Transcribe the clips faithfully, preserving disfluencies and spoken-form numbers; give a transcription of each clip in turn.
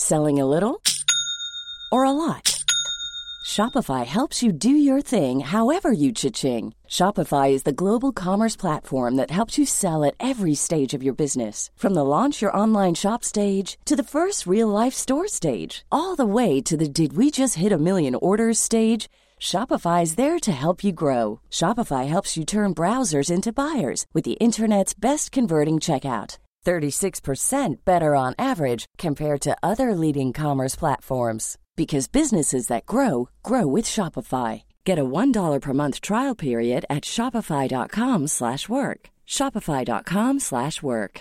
Selling a little or a lot? Shopify helps you do your thing however you cha-ching. Shopify is the global commerce platform that helps you sell at every stage of your business. From the launch your online shop stage to the first real-life store stage, all the way to the did we just hit a million orders stage. Shopify is there to help you grow. Shopify helps you turn browsers into buyers with the internet's best converting checkout. thirty-six percent better on average compared to other leading commerce platforms. Because businesses that grow, grow with Shopify. Get a one dollar per month trial period at shopify.com slash work. Shopify.com slash work.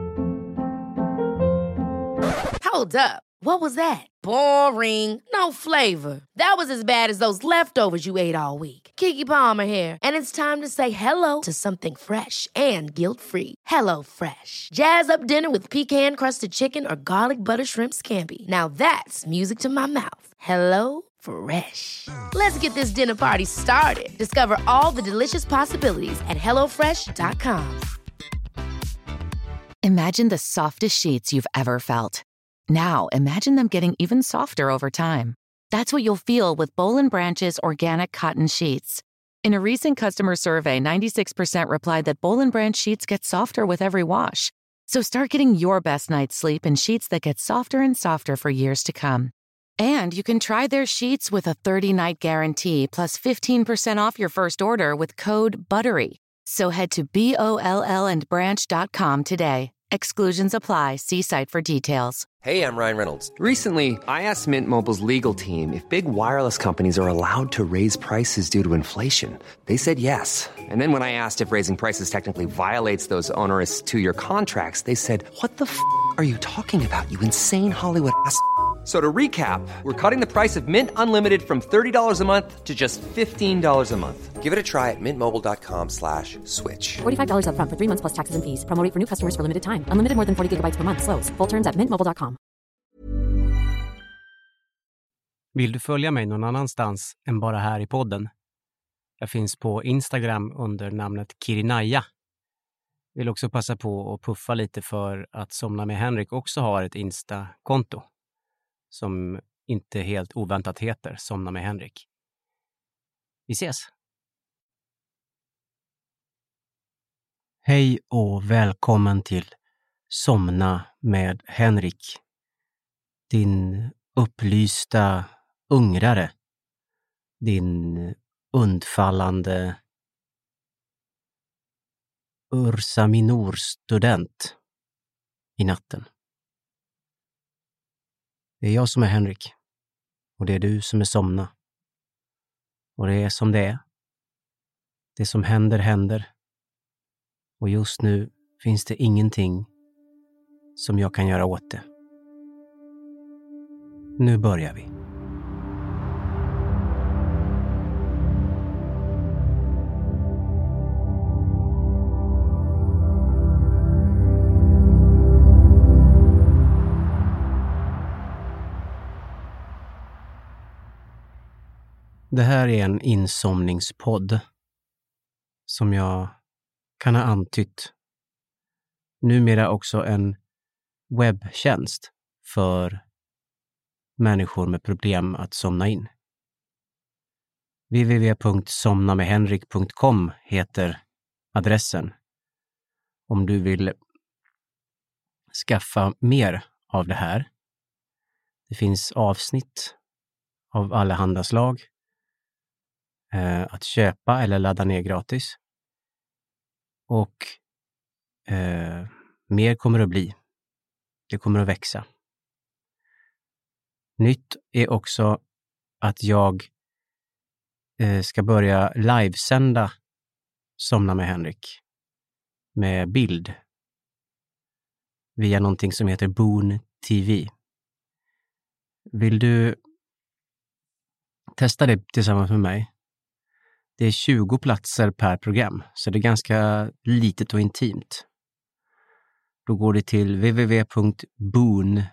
Hold up. What was that? Boring. No flavor. That was as bad as those leftovers you ate all week. Keke Palmer here, and it's time to say hello to something fresh and guilt-free. Hello Fresh. Jazz up dinner with pecan-crusted chicken or garlic butter shrimp scampi. Now that's music to my mouth. Hello Fresh. Let's get this dinner party started. Discover all the delicious possibilities at hello fresh dot com. Imagine the softest sheets you've ever felt. Now, imagine them getting even softer over time. That's what you'll feel with Boll and Branch's organic cotton sheets. In a recent customer survey, ninety-six percent replied that Boll and Branch sheets get softer with every wash. So start getting your best night's sleep in sheets that get softer and softer for years to come. And you can try their sheets with a thirty-night guarantee plus fifteen percent off your first order with code BUTTERY. So head to B O L L and branch dot com today. Exclusions apply. See site for details. Hey, I'm Ryan Reynolds. Recently, I asked Mint Mobile's legal team if big wireless companies are allowed to raise prices due to inflation. They said yes. And then when I asked if raising prices technically violates those onerous two-year contracts, they said, what the f*** are you talking about, you insane Hollywood ass f- So to recap, we're cutting the price of Mint Unlimited from thirty dollars a month to just fifteen dollars a month. Give it a try at mintmobile.com slash switch. forty-five dollars up front for three months plus taxes and fees. Promo rate for new customers for limited time. Unlimited more than forty gigabytes per month. Slows full terms at mint mobile dot com. Vill du följa mig någon annanstans än bara här i podden? Jag finns på Instagram under namnet Kirinaya. Vill också passa på att puffa lite för att Somna med Henrik också har ett Insta-konto som inte helt oväntat heter Somna med Henrik. Vi ses! Hej och välkommen till Somna med Henrik. Din upplysta ungrare. Din undfallande Ursa Minor-student i natten. Det är jag som är Henrik. Och det är du som är Somna. Och det är som det är. Det som händer händer. Och just nu finns det ingenting som jag kan göra åt det. Nu börjar vi. Det här är en insomningspodd som jag kan ha antytt numera också en webbtjänst för människor med problem att somna in. w w w punkt somna med henrik punkt com heter adressen om du vill skaffa mer av det här. Det finns avsnitt av allehanda slag eh, att köpa eller ladda ner gratis. Och eh, mer kommer det att bli. Det kommer att växa. Nytt är också att jag eh, ska börja livesända Somna med Henrik med bild via någonting som heter Boon T V. Vill du testa det tillsammans med mig? Det är tjugo platser per program, så det är ganska litet och intimt. Då går det till w w w punkt boon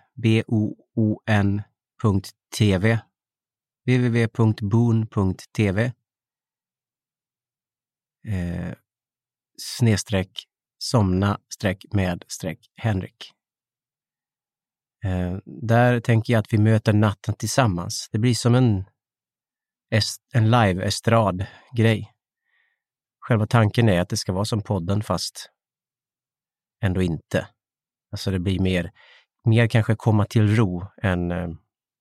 punkt t v w w w punkt boon punkt t v eh, snedstreck somna streck med streck Henrik. Eh, där tänker jag att vi möter natten tillsammans. Det blir som en, est- en live-estrad-grej. Själva tanken är att det ska vara som podden fast ändå inte. Alltså det blir mer, mer kanske komma till ro än, eh,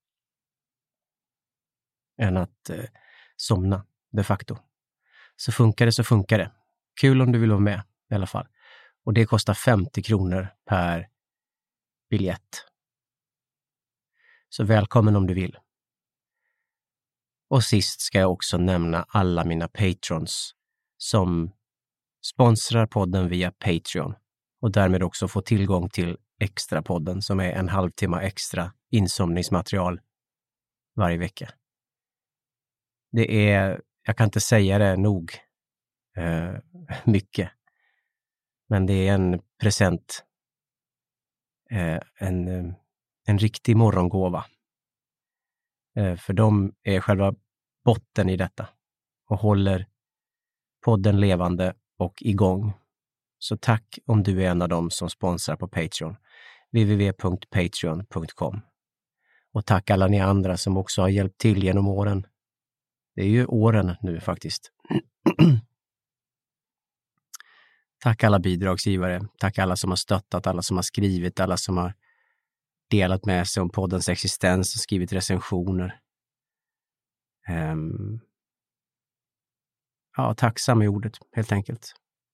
än att eh, somna de facto. Så funkar det så funkar det. Kul om du vill vara med i alla fall. Och det kostar femtio kronor per biljett. Så välkommen om du vill. Och sist ska jag också nämna alla mina patrons som sponsrar podden via Patreon och därmed också får tillgång till extra podden som är en halvtimme extra insomningsmaterial varje vecka. Det är, jag kan inte säga det nog eh, mycket, men det är en present, eh, en, en riktig morgongåva. Eh, för de är själva botten i detta och håller podden levande och igång. Så tack om du är en av dem som sponsrar på Patreon. w w w punkt patreon punkt com. Och tack alla ni andra som också har hjälpt till genom åren. Det är ju åren nu faktiskt. Tack alla bidragsgivare. Tack alla som har stöttat, alla som har skrivit, alla som har delat med sig om poddens existens och skrivit recensioner. Um, ja, tacksam i ordet, helt enkelt.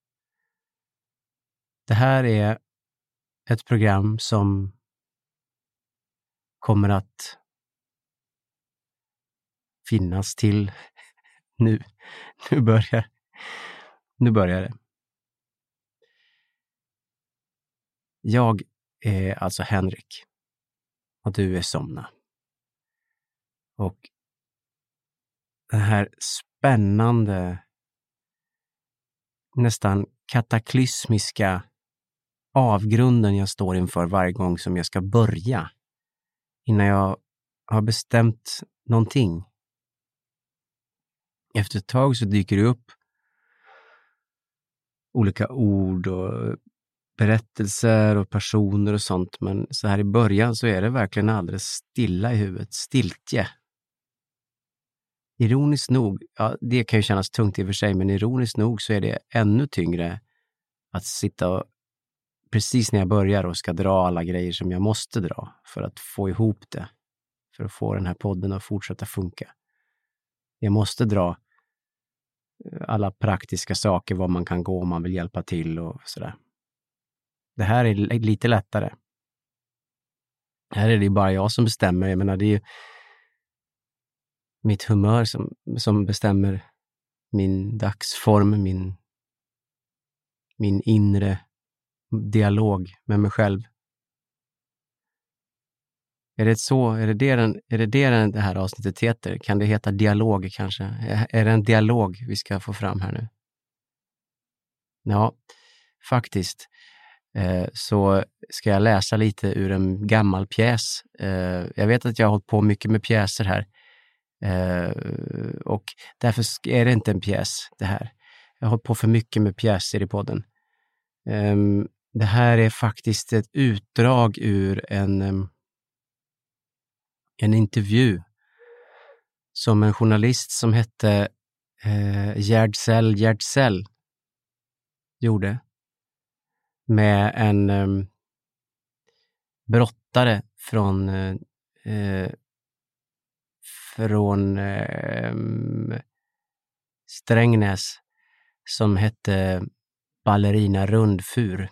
Det här är ett program som kommer att finnas till nu. Nu börjar, nu börjar det. Jag är alltså Henrik och du är Somna. Och den här spännande, nästan kataklysmiska avgrunden jag står inför varje gång som jag ska börja. Innan jag har bestämt någonting. Efter ett tag så dyker det upp olika ord och berättelser och personer och sånt. Men så här i början så är det verkligen alldeles stilla i huvudet. Stiltje. Ironiskt nog, ja, det kan ju kännas tungt i och för sig, men ironiskt nog så är det ännu tyngre att sitta och, precis när jag börjar och ska dra alla grejer som jag måste dra för att få ihop det. För att få den här podden att fortsätta funka. Jag måste dra alla praktiska saker, vad man kan gå om man vill hjälpa till och sådär. Det här är lite lättare. Här är det bara jag som bestämmer. Jag menar, det är ju mitt humör som, som bestämmer min dagsform, min, min inre dialog med mig själv. Är det så? Är det det, den, är det, det den, det här avsnittet heter? Kan det heta dialog kanske? Är, är det en dialog vi ska få fram här nu? Ja, faktiskt. Eh, så ska jag läsa lite ur en gammal pjäs. Eh, jag vet att jag har hållit på mycket med pjäser här. Eh, och därför är det inte en pjäs det här. Jag har hållit på för mycket med pjäser i podden. Eh, det här är faktiskt ett utdrag ur en, en intervju som en journalist som hette eh, Gärdsell Gärdsell gjorde med en eh, brottare från eh, från eh, Strängnäs som hette Ballerina Rundfur.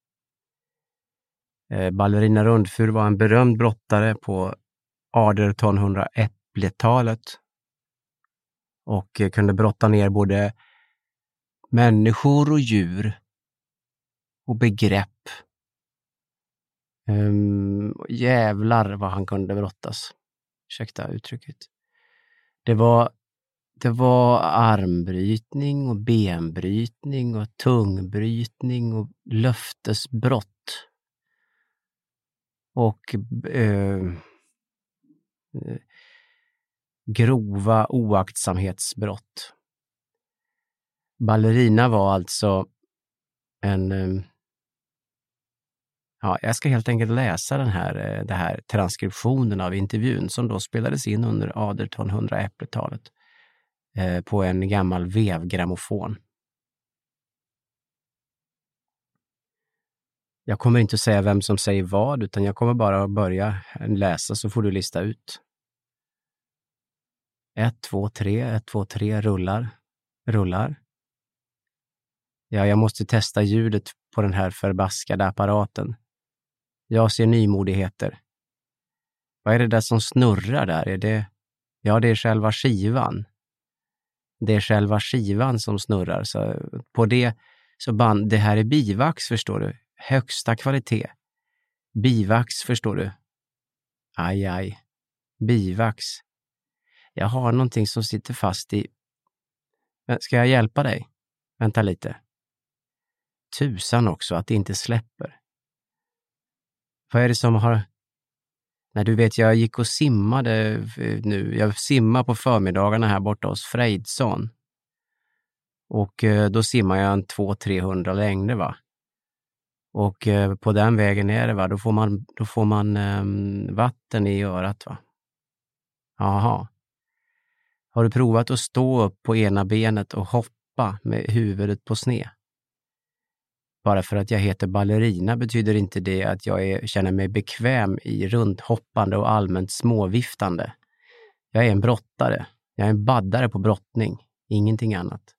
Eh, Ballerina Rundfur var en berömd brottare på artonhundraett-talet och eh, kunde brotta ner både människor och djur och begrepp. Um, jävlar vad han kunde brottas. Ursäkta uttrycket. Det var, det var armbrytning och benbrytning och tungbrytning och löftesbrott. Och eh, grova oaktsamhetsbrott. Ballerina var alltså en, Ja, jag ska helt enkelt läsa den här, det här transkriptionen av intervjun som då spelades in under artonhundratalet eh, på en gammal vevgrammofon. Jag kommer inte att säga vem som säger vad, utan jag kommer bara att börja läsa så får du lista ut. ett, två, tre, ett, två, tre, rullar, rullar. Ja, jag måste testa ljudet på den här förbaskade apparaten. Jag ser nymodigheter. Vad är det där som snurrar där? Är det... Ja, det är själva skivan. Det är själva skivan som snurrar. Så på det så band... Det här är bivax, förstår du. Högsta kvalitet. Bivax, förstår du. Aj, aj. Bivax. Jag har någonting som sitter fast i... Ska jag hjälpa dig? Vänta lite. Tusan också att det inte släpper. Vad är det som har... Nej, du vet, jag gick och simmade nu. Jag simmar på förmiddagarna här borta hos Freidsson. Och eh, då simmar jag en två till trehundra längder, va? Och eh, på den vägen är det, va? Då får man, då får man eh, vatten i örat, va? Jaha. Har du provat att stå upp på ena benet och hoppa med huvudet på sned? Bara för att jag heter ballerina betyder inte det att jag är, känner mig bekväm i rundhoppande och allmänt småviftande. Jag är en brottare. Jag är en baddare på brottning. Ingenting annat.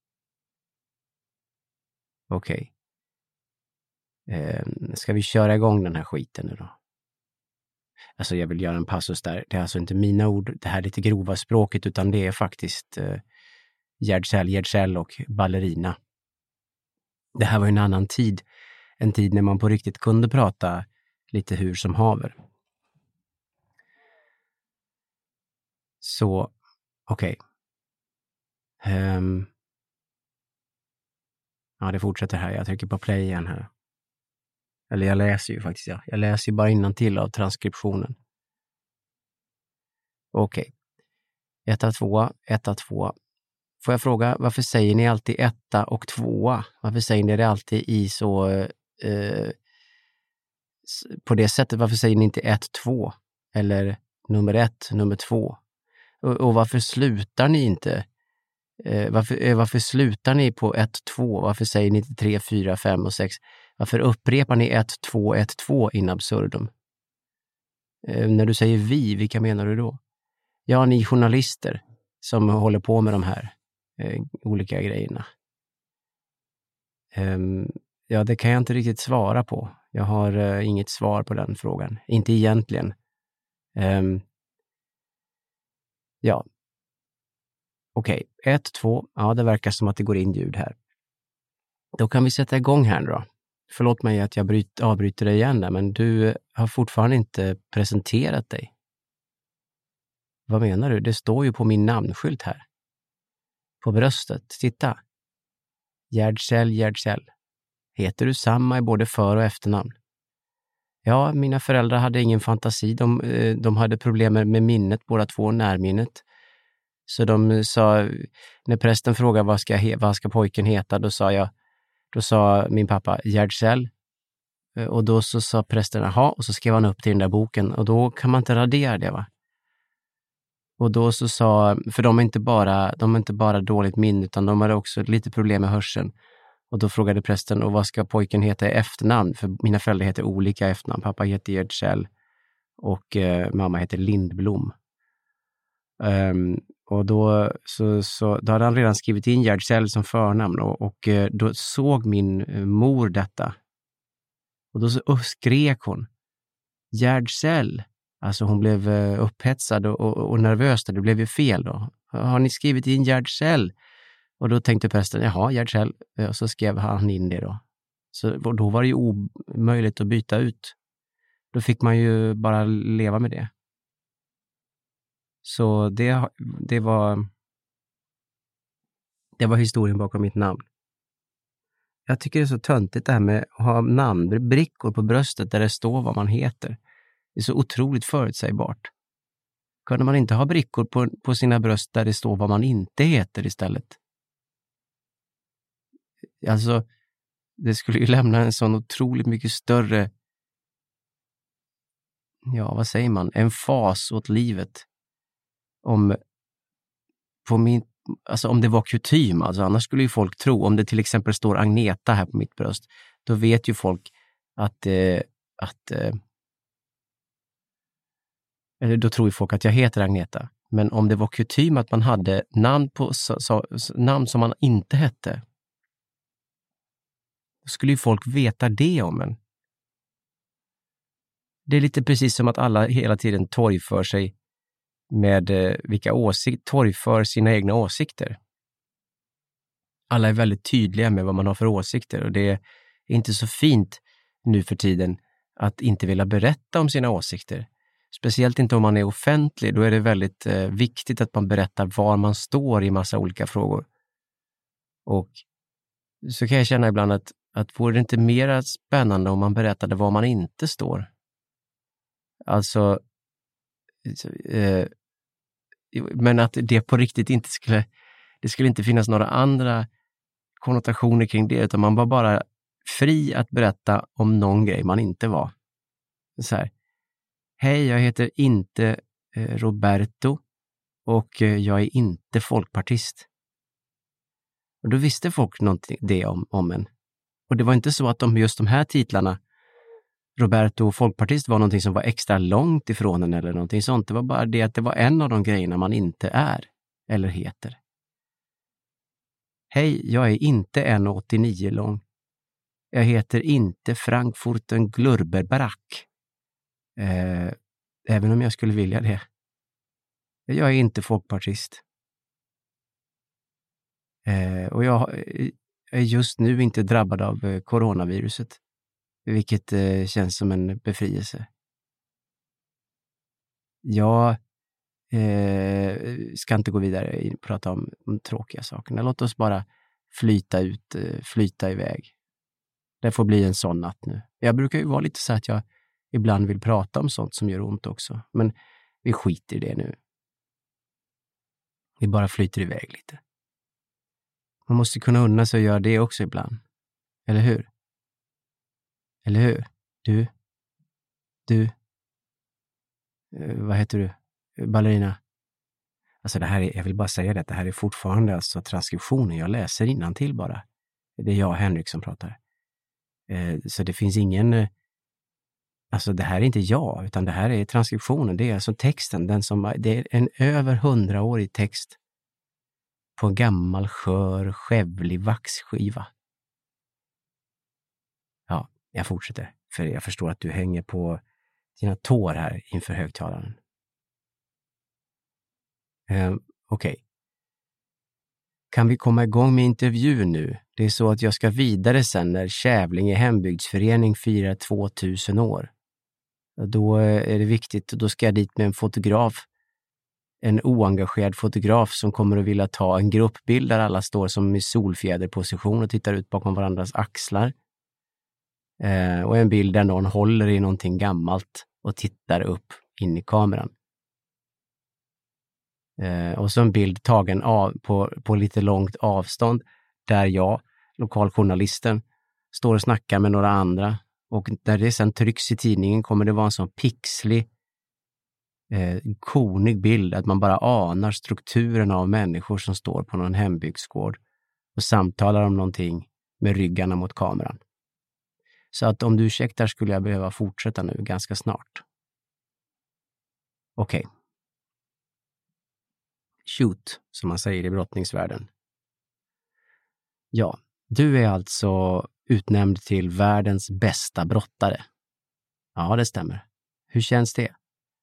Okej. Okay. Eh, ska vi köra igång den här skiten nu då? Alltså jag vill göra en passus där. Det är alltså inte mina ord, det här lite grova språket, utan det är faktiskt eh, Gärdsell, Gärdsell och ballerina. Det här var en annan tid. En tid när man på riktigt kunde prata lite hur som haver. Så, okej. Okay. Um, ja, det fortsätter här. Jag trycker på play igen här. Eller jag läser ju faktiskt, ja. Jag läser ju bara innantill av transkriptionen. Okej. Okay. Etta, tvåa, etta, tvåa. Får jag fråga, varför säger ni alltid etta och tvåa? Varför säger ni det alltid i så... Eh, på det sättet, varför säger ni inte ett, två? Eller nummer ett, nummer två? Och, och varför slutar ni inte? Eh, varför, eh, varför slutar ni på ett, två? Varför säger ni inte tre, fyra, fem och sex? Varför upprepar ni ett, två, ett, två in absurdum? Eh, när du säger vi, vilka menar du då? Ja, ni journalister som håller på med de här eh, olika grejerna. Um, ja, det kan jag inte riktigt svara på. Jag har uh, inget svar på den frågan. Inte egentligen. Um, ja. Okej, okay. ett, två. Ja, det verkar som att det går in ljud här. Då kan vi sätta igång här då. Förlåt mig att jag bryt, avbryter dig igen där, men du har fortfarande inte presenterat dig. Vad menar du? Det står ju på min namnskylt här. På bröstet. Titta. Gärdsell, Gärdsell. Heter du samma i både för- och efternamn? Ja, mina föräldrar hade ingen fantasi. De, de hade problem med minnet, båda två, närminnet. Så de sa, när prästen frågade vad ska, he, vad ska pojken heta, då sa jag, då sa min pappa Gärdsell. Och då så sa prästen, jaha, och så skrev han upp till den där boken. Och då kan man inte radera det, va? Och då så sa, för de är inte bara, de är inte bara dåligt minne, utan de hade också lite problem med hörseln. Och då frågade prästen, och vad ska pojken heta i efternamn? För mina föräldrar heter olika efternamn. Pappa heter Gärdsell och eh, mamma heter Lindblom. Um, och då, så, så, då hade han redan skrivit in Gärdsell som förnamn. Och, och eh, då såg min eh, mor detta. Och då så skrek hon, Gärdsell. Alltså hon blev uh, upphetsad och, och, och nervös. Det blev ju fel då. Har ni skrivit in Gärdsell? Och då tänkte prästen, jaha, Gärdsell. Och så skrev han in det då. Så då var det ju omöjligt att byta ut. Då fick man ju bara leva med det. Så det, det var det var historien bakom mitt namn. Jag tycker det är så töntigt det här med att ha namnbrickor på bröstet där det står vad man heter. Det är så otroligt förutsägbart. Kunde man inte ha brickor på, på sina bröst där det står vad man inte heter istället? Alltså, det skulle ju lämna en sån otroligt mycket större ja, vad säger man, en fas åt livet. Om på min, alltså om det var kutym, alltså annars skulle ju folk tro, om det till exempel står Agneta här på mitt bröst, då vet ju folk att, eh, att eh, eller då tror ju folk att jag heter Agneta. Men om det var kutym att man hade namn, på, så, så, namn som man inte hette, då skulle ju folk veta det om en. Det är lite precis som att alla hela tiden torgför sig med eh, vilka åsikter, torgför sina egna åsikter. Alla är väldigt tydliga med vad man har för åsikter, och det är inte så fint nu för tiden att inte vilja berätta om sina åsikter. Speciellt inte om man är offentlig, då är det väldigt eh, viktigt att man berättar var man står i massa olika frågor. Och så kan jag känna ibland att, att vore det inte mer spännande om man berättade var man inte står? Alltså, eh, men att det på riktigt inte skulle, det skulle inte finnas några andra konnotationer kring det, utan man var bara fri att berätta om någon grej man inte var. Så här, hej, jag heter inte eh, Roberto och eh, jag är inte folkpartist. Och då visste folk någonting det om, om en. Och det var inte så att de, just de här titlarna, Roberto och folkpartist, var någonting som var extra långt ifrån en eller någonting sånt. Det var bara det att det var en av de grejerna man inte är eller heter. Hej, jag är inte en komma åttionio lång. Jag heter inte Frankfurten Glurberbarack. Eh, även om jag skulle vilja det. Jag är inte folkpartist. Eh, och jag är just nu inte drabbad av eh, coronaviruset. Vilket eh, känns som en befrielse. Jag eh, ska inte gå vidare och prata om, om tråkiga saker. Låt oss bara flyta ut, eh, flyta iväg. Det får bli en sån natt nu. Jag brukar ju vara lite så att jag ibland vill prata om sånt som gör ont också. Men vi skiter i det nu. Vi bara flyter iväg lite. Man måste kunna unna sig att göra det också ibland. Eller hur? Eller hur? Du? Du? Eh, vad heter du? Ballerina? Alltså det här är, jag vill bara säga det, det här är fortfarande alltså transkriptionen. Jag läser innantill bara. Det är jag och Henrik som pratar. Eh, så det finns ingen... Eh, alltså det här är inte jag, utan det här är transkriptionen. Det är alltså texten. Den som, det är en över hundraårig text på en gammal skör, skävlig vaxskiva. Ja, jag fortsätter. För jag förstår att du hänger på dina tår här inför högtalaren. Eh, Okej. Okay. Kan vi komma igång med intervjun nu? Det är så att jag ska vidare sen när Kävlinge hembygdsförening firar tvåtusen år. Då är det viktigt, då ska jag dit med en fotograf. En oengagerad fotograf som kommer att vilja ta en gruppbild där alla står som i solfjäderposition och tittar ut bakom varandras axlar. Eh, och en bild där någon håller i någonting gammalt och tittar upp in i kameran. Eh, och så en bild tagen av, på, på lite långt avstånd där jag, lokaljournalisten, står och snackar med några andra. Och när det sen trycks i tidningen kommer det vara en sån pixlig, eh, konig bild att man bara anar strukturen av människor som står på någon hembygdsgård och samtalar om någonting med ryggarna mot kameran. Så att om du ursäktar skulle jag behöva fortsätta nu ganska snart. Okej. Okay. Shoot, som man säger i brottningsvärlden. Ja, du är alltså utnämnd till världens bästa brottare. Ja, det stämmer. Hur känns det?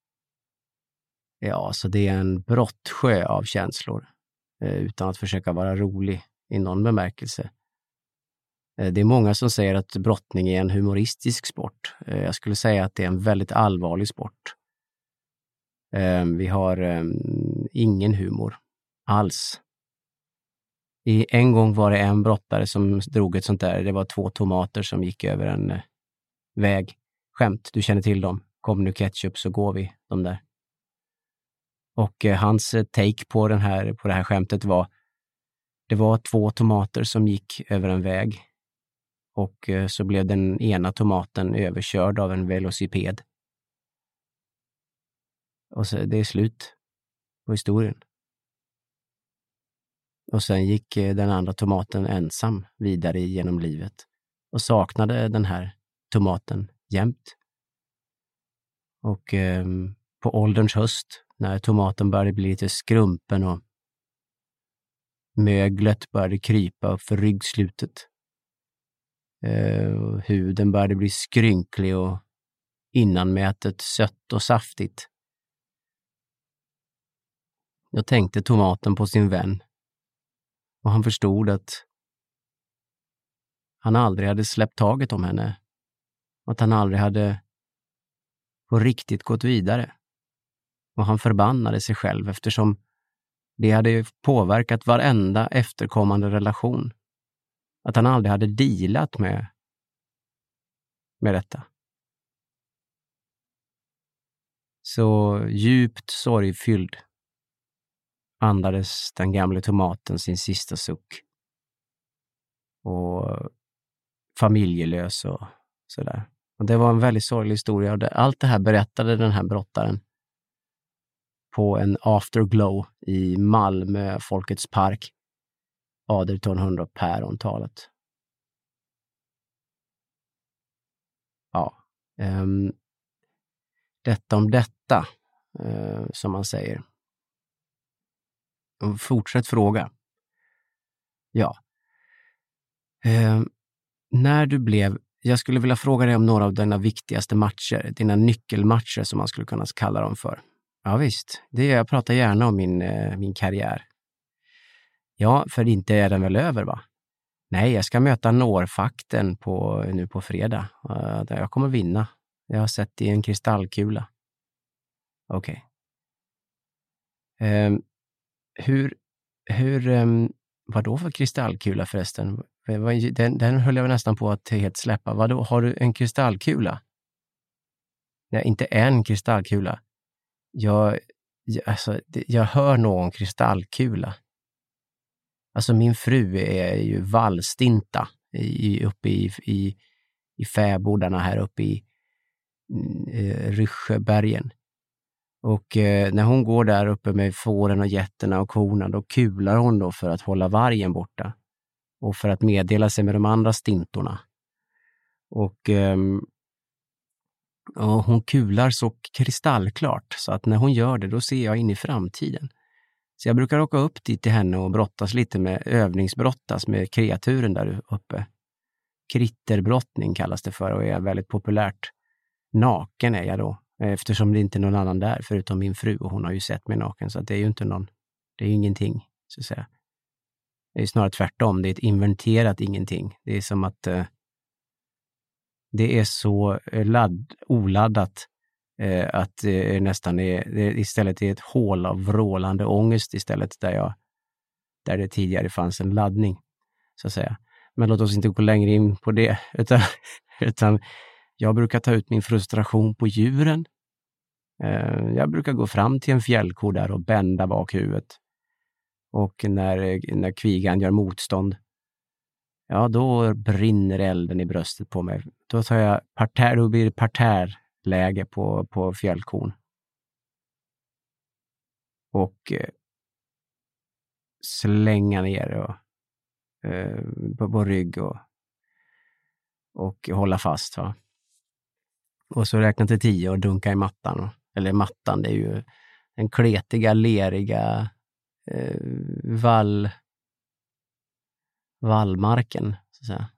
Ja, så det är en brottsjö av känslor. Eh, utan att försöka vara rolig i någon bemärkelse. Eh, det är många som säger att brottning är en humoristisk sport. Eh, jag skulle säga att det är en väldigt allvarlig sport. Eh, vi har eh, ingen humor alls. I, en gång var det en brottare som drog ett sånt där. Det var två tomater som gick över en eh, väg. Skämt, du känner till dem. Kom nu ketchup så går vi, de där. Och eh, hans take på, den här, på det här skämtet var det var två tomater som gick över en väg. Och eh, så blev den ena tomaten överkörd av en velociped. Och så det är slut på historien. Och sen gick den andra tomaten ensam vidare genom livet och saknade den här tomaten jämt. Och eh, på ålderns höst, när tomaten började bli lite skrumpen och möglet började krypa upp för ryggslutet, eh, och huden började bli skrynklig och innanmätet sött och saftigt, då tänkte tomaten på sin vän. Och han förstod att han aldrig hade släppt taget om henne. Att han aldrig hade på riktigt gått vidare. Och han förbannade sig själv eftersom det hade påverkat varenda efterkommande relation. Att han aldrig hade dealat med, med detta. Så djupt sorgfylld andades den gamla tomaten sin sista suck. Och familjelös och sådär. Och det var en väldigt sorglig historia. Och det, allt det här berättade den här brottaren på en afterglow i Malmö, Folkets park, arton hundra pärontalet. Ja, um, detta om detta, uh, som man säger. Och fortsätt fråga. Ja. Eh, när du blev... Jag skulle vilja fråga dig om några av dina viktigaste matcher. Dina nyckelmatcher som man skulle kunna kalla dem för. Ja visst, det jag pratar gärna om min, eh, min karriär. Ja, för inte är den väl över va? Nej, jag ska möta Norrfakten på, nu på fredag. Uh, där jag kommer vinna. Jag har sett det i en kristallkula. Okej. Okay. Eh, Hur, hur um, vad då för kristallkula förresten? Den, den höll jag nästan på att helt släppa. Vad då? Har du en kristallkula? Nej, inte en kristallkula. Jag, jag, alltså, jag hör någon kristallkula. Alltså min fru är ju vallstinta i, uppe i, i, i fäbodarna här uppe i eh, Ryssjöbergen. Och eh, när hon går där uppe med fåren och getterna och korna, då kular hon då för att hålla vargen borta. Och för att meddela sig med de andra stintorna. Och, eh, och hon kular så kristallklart så att när hon gör det, då ser jag in i framtiden. Så jag brukar åka upp dit till henne och brottas lite med övningsbrottas med kreaturen där uppe. Kritterbrottning kallas det för och är väldigt populärt. Naken är jag då. Eftersom det inte är någon annan där förutom min fru och hon har ju sett mig naken så att det är ju inte någon, det är ju ingenting så att säga. Det är snarare tvärtom, det är ett inventerat ingenting. Det är som att eh, det är så ladd, oladdat eh, att det nästan är, det istället är ett hål av vrålande ångest istället där jag, där det tidigare fanns en laddning så att säga. Men låt oss inte gå längre in på det utan, utan jag brukar ta ut min frustration på djuren. Jag brukar gå fram till en fjällko där och bända bak huvudet. Och när, när kvigan gör motstånd, ja då brinner elden i bröstet på mig. Då tar jag partär, då blir det partärläge på, på fjällkon. Och eh, slänga ner och, eh, på, på rygg och, och hålla fast va. Och så räkna till tio och dunka i mattan. Eller mattan, det är ju den kletiga, leriga eh, vall, vallmarken. Så att säga.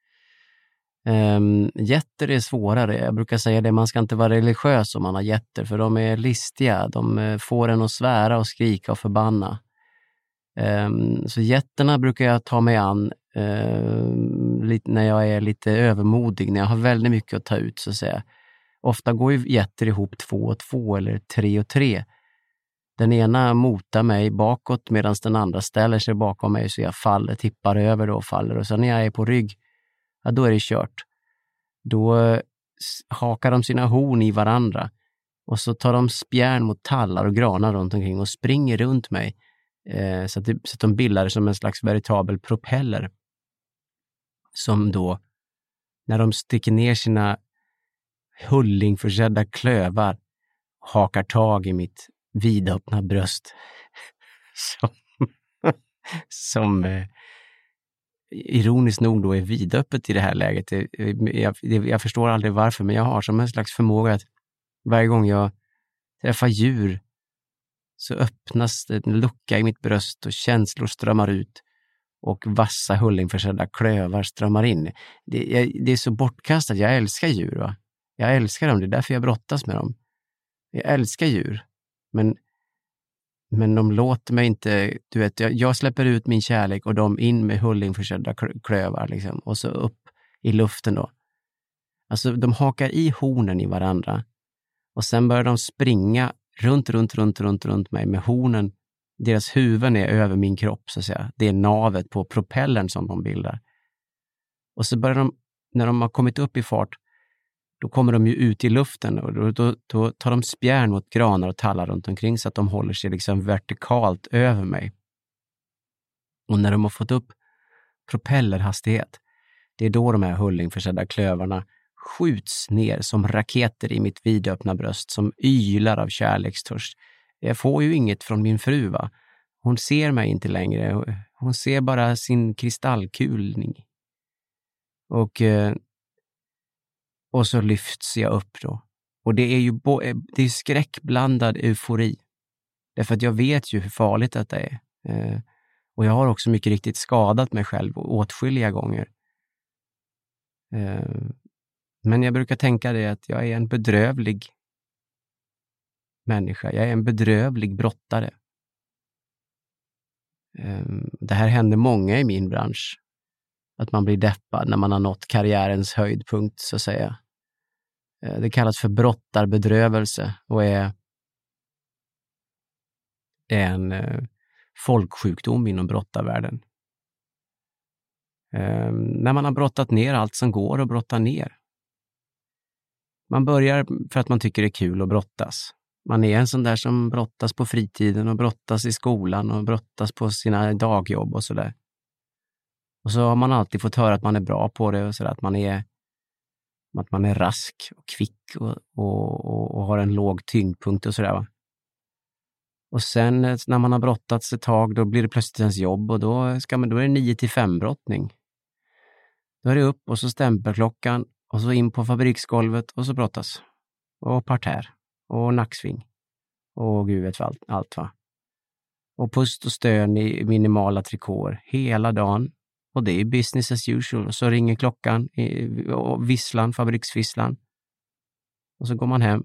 Um, getter är svårare. Jag brukar säga det, man ska inte vara religiös om man har getter. För de är listiga. De får en att svära och skrika och förbanna. Um, så getterna brukar jag ta mig an um, lite, när jag är lite övermodig. När jag har väldigt mycket att ta ut så att säga. Ofta går ju getter ihop två och två eller tre och tre. Den ena motar mig bakåt medan den andra ställer sig bakom mig så jag faller, tippar över då och faller. Och sen när jag är på rygg, ja, då är det kört. Då hakar de sina horn i varandra och så tar de spjärn mot tallar och granar runt omkring och springer runt mig eh, så, att det, så att de bildar som en slags veritabel propeller som då, när de sticker ner sina hullingförsedda klövar hakar tag i mitt vidöppna bröst som, som eh, ironiskt nog då är vidöppet i det här läget. Jag, jag, jag förstår aldrig varför, men jag har som en slags förmåga att varje gång jag träffar djur så öppnas en lucka i mitt bröst och känslor strömmar ut och vassa hullingförsedda klövar strömmar in. Det, jag, det är så bortkastat. Jag älskar djur, va? Jag älskar dem, det är därför jag brottas med dem. Jag älskar djur, men, men de låter mig inte, du vet, jag, jag släpper ut min kärlek och de in med hullingförsedda klövar liksom, och så upp i luften då. Alltså de hakar i hornen i varandra och sen börjar de springa runt, runt, runt, runt, runt mig med hornen. Deras huvuden är över min kropp så att säga. Det är navet på propellern som de bildar. Och så börjar de, när de har kommit upp i fart, då kommer de ju ut i luften och då, då, då tar de spjärn mot granar och tallar runt omkring så att de håller sig liksom vertikalt över mig. Och när de har fått upp propellerhastighet, det är då de här hullingförsedda klövarna skjuts ner som raketer i mitt vidöppna bröst som ylar av kärlekstörst. Jag får ju inget från min fru, va? Hon ser mig inte längre. Hon ser bara sin kristallkulning. Och, och så lyfts jag upp då. Och det är ju bo- det är skräckblandad eufori. Därför att jag vet ju hur farligt detta är. Och jag har också mycket riktigt skadat mig själv åtskilliga gånger. Men jag brukar tänka det att jag är en bedrövlig människa. Jag är en bedrövlig brottare. Det här händer många i min bransch. Att man blir deppad när man har nått karriärens höjdpunkt så att säga. Det kallas för brottarbedrövelse och är en folksjukdom inom brottarvärlden. När man har brottat ner allt som går att brotta ner. Man börjar för att man tycker det är kul att brottas. Man är en sån där som brottas på fritiden och brottas i skolan och brottas på sina dagjobb och sådär. Och så har man alltid fått höra att man är bra på det och sådär, att man är att man är rask och kvick och, och, och, och har en låg tyngdpunkt och sådär, va. Och sen när man har brottats ett tag, då blir det plötsligt ens jobb och då, ska man, då är det nio till fem brottning. Då är det upp och så stämpelklockan och så in på fabriksgolvet och så brottas. Och parterr och nacksving. Och gud vet allt, allt va. Och pust och stön i minimala trikåer hela dagen. Och det är business as usual. Och så ringer klockan och visslan, fabriksvisslan. Och så går man hem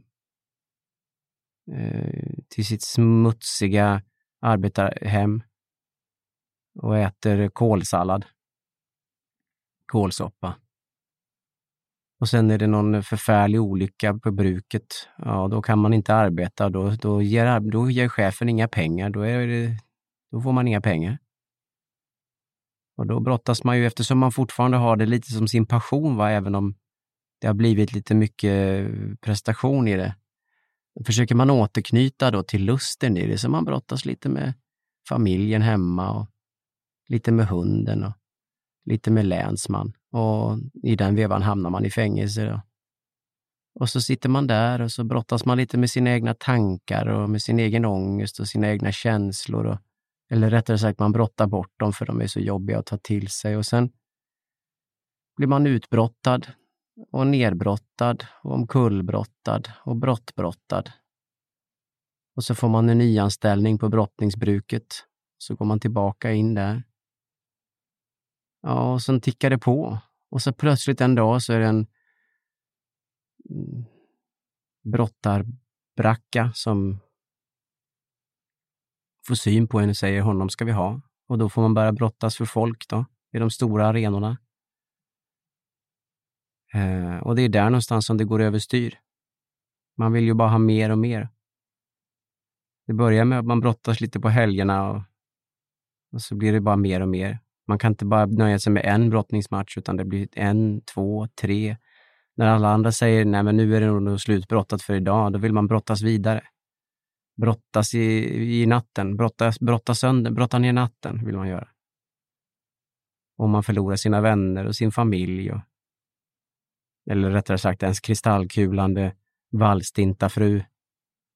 eh, till sitt smutsiga arbetarhem och äter kålsallad. Kålsoppa. Och sen är det någon förfärlig olycka på bruket. Ja, då kan man inte arbeta. Då, då, ger, då ger chefen inga pengar. Då, är det, då får man inga pengar. Och då brottas man ju, eftersom man fortfarande har det lite som sin passion, va? Även om det har blivit lite mycket prestation i det. Då försöker man återknyta då till lusten i det. Så man brottas lite med familjen hemma och lite med hunden och lite med länsman. Och i den vevan hamnar man i fängelse då. Och så sitter man där och så brottas man lite med sina egna tankar och med sin egen ångest och sina egna känslor. Och, eller rättare sagt, man brottar bort dem för de är så jobbiga att ta till sig. Och sen blir man utbrottad och nerbrottad och omkullbrottad och brottbrottad. Och så får man en nyanställning på brottningsbruket. Så går man tillbaka in där. Ja, och sen tickar det på. Och så plötsligt en dag så är det en brottarbracka som får syn på en och säger honom ska vi ha. Och då får man börja brottas för folk då, i de stora arenorna. Eh, och det är där någonstans som det går överstyr. Man vill ju bara ha mer och mer. Det börjar med att man brottas lite på helgerna och, och så blir det bara mer och mer. Man kan inte bara nöja sig med en brottningsmatch utan det blir en, två, tre. När alla andra säger nej men nu är det nog slutbrottat för idag, då vill man brottas vidare. Brottas i, i natten, brottas, brottas sönder, brotta ner natten vill man göra. Och man förlorar sina vänner och sin familj. Och, eller rättare sagt ens kristallkulande vallstinta fru.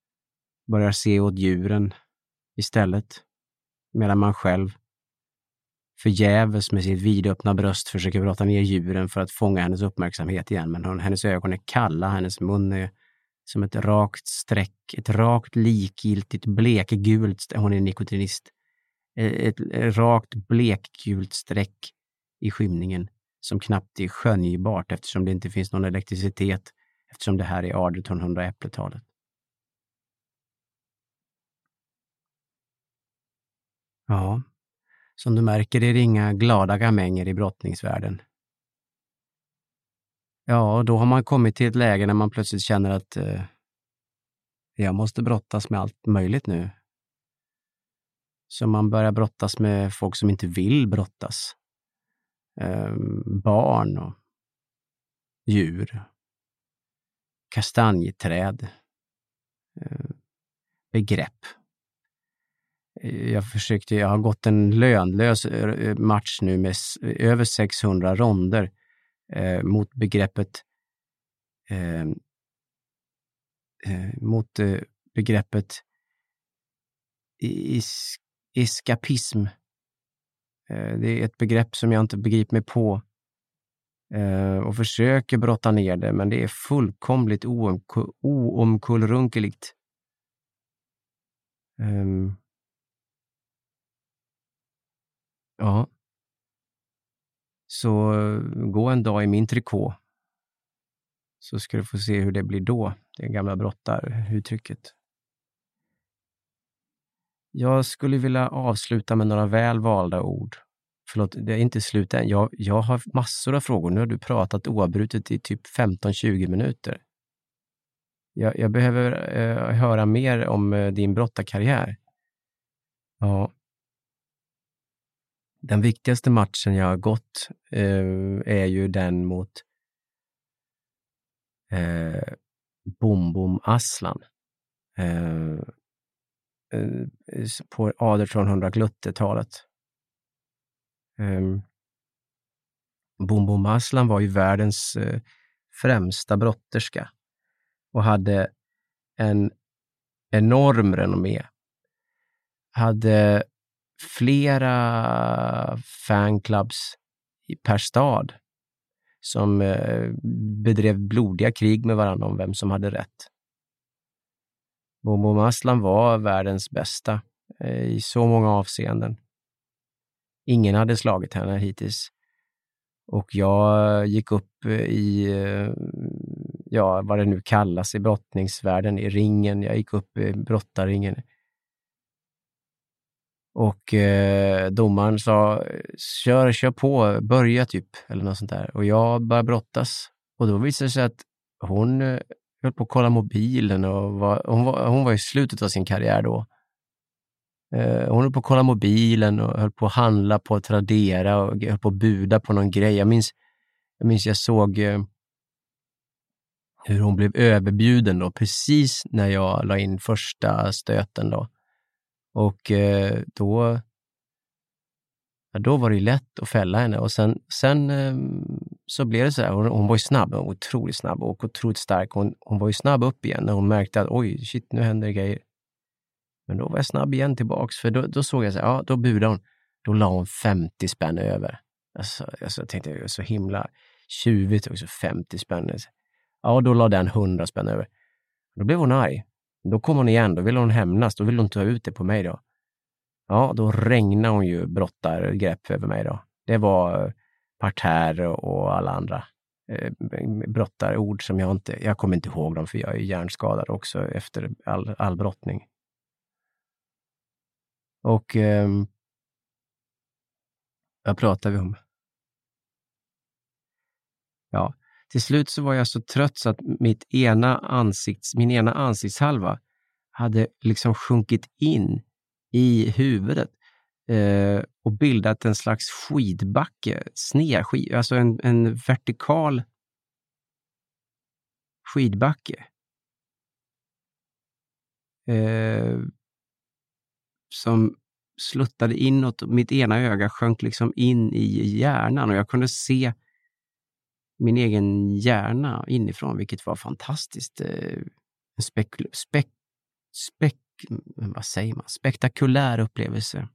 börjar se åt djuren istället. Medan man själv förgäves med sitt vidöppna bröst försöker brotta ner djuren för att fånga hennes uppmärksamhet igen. Men hon, hennes ögon är kalla, hennes mun är som ett rakt streck, ett rakt likgiltigt blekgult, hon är nikotinist, ett, ett rakt blekgult streck i skymningen som knappt är skönjbart eftersom det inte finns någon elektricitet, eftersom det här är artonhundra-äppletalet. Ja, som du märker är det inga glada gamänger i brottningsvärlden. Ja, då har man kommit till ett läge när man plötsligt känner att eh, jag måste brottas med allt möjligt nu. Så man börjar brottas med folk som inte vill brottas. Eh, barn och djur. Kastanjeträd. Eh, begrepp. Jag försökte, jag har gått en lönlös match nu med över sexhundra ronder eh, mot begreppet eh, eh, mot eh, begreppet is, eskapism. Eh, det är ett begrepp som jag inte begriper mig på eh, och försöker brotta ner det, men det är fullkomligt oomkull, oomkullrunkeligt. Um, Ja, så gå en dag i min trikå så ska du få se hur det blir då. Det är gamla brottaruttrycket. Jag skulle vilja avsluta med några väl valda ord. Förlåt, det är inte slut än. Jag, jag har massor av frågor. Nu har du pratat oavbrutet i typ femton till tjugo minuter. Jag, jag behöver eh, höra mer om eh, din brottarkarriär. Ja. Den viktigaste matchen jag har gått eh, är ju den mot eh, Bom Bom Aslan eh, eh, på artonhundra-gluttertalet. Eh, Bom Bom Aslan var ju världens eh, främsta brotterska och hade en enorm renommé. Hade flera fanclubs per stad som eh, bedrev blodiga krig med varandra om vem som hade rätt. Bom Bom Aslan var världens bästa eh, i så många avseenden. Ingen hade slagit henne hittills. Och jag gick upp i, eh, ja, vad det nu kallas i brottningsvärlden, i ringen. Jag gick upp i brottarringen. Och eh, domaren sa, kör, kör på, börja typ, eller något sånt där. Och jag började brottas. Och då visade det sig att hon eh, höll på att kolla mobilen. Och var, hon, var, hon var i slutet av sin karriär då. Eh, hon höll på att kolla mobilen och höll på att handla på att Tradera och höll på att buda på någon grej. Jag minns jag, minns jag såg eh, hur hon blev överbjuden då, precis när jag la in första stöten då. Och eh, då, ja, då var det lätt att fälla henne. Och sen, sen eh, så blev det så här. Hon, hon var ju snabb, hon var otroligt snabb och otroligt stark. Hon, hon var ju snabb upp igen när hon märkte att oj, shit, nu händer det grejer. Men då var jag snabb igen tillbaks. För då, då såg jag så här, ja, då budade hon. Då la hon femtio spänn över. Alltså, alltså, jag tänkte, det var så himla tjuvigt också, femtio spänn. Ja, då la den hundra spänn över. Då blev hon arg. Då kom hon igen, då ville hon hämnas, då ville hon ta ut det på mig då. Ja, då regnade hon ju brottargrepp över mig då. Det var partär och alla andra eh, brottarord som jag inte, jag kommer inte ihåg dem för jag är hjärnskadad också efter all, all brottning. Och eh, vad pratar vi om? Ja, till slut så var jag så trött så att mitt ena ansikts, min ena ansiktshalva hade liksom sjunkit in i huvudet eh, och bildat en slags skidbacke, snedskid, alltså en, en vertikal skidbacke. Eh, som sluttade inåt, mitt ena öga sjönk liksom in i hjärnan och jag kunde se min egen hjärna inifrån, vilket var fantastiskt. En spekul- spek- spek, vad säger man? spektakulär upplevelse.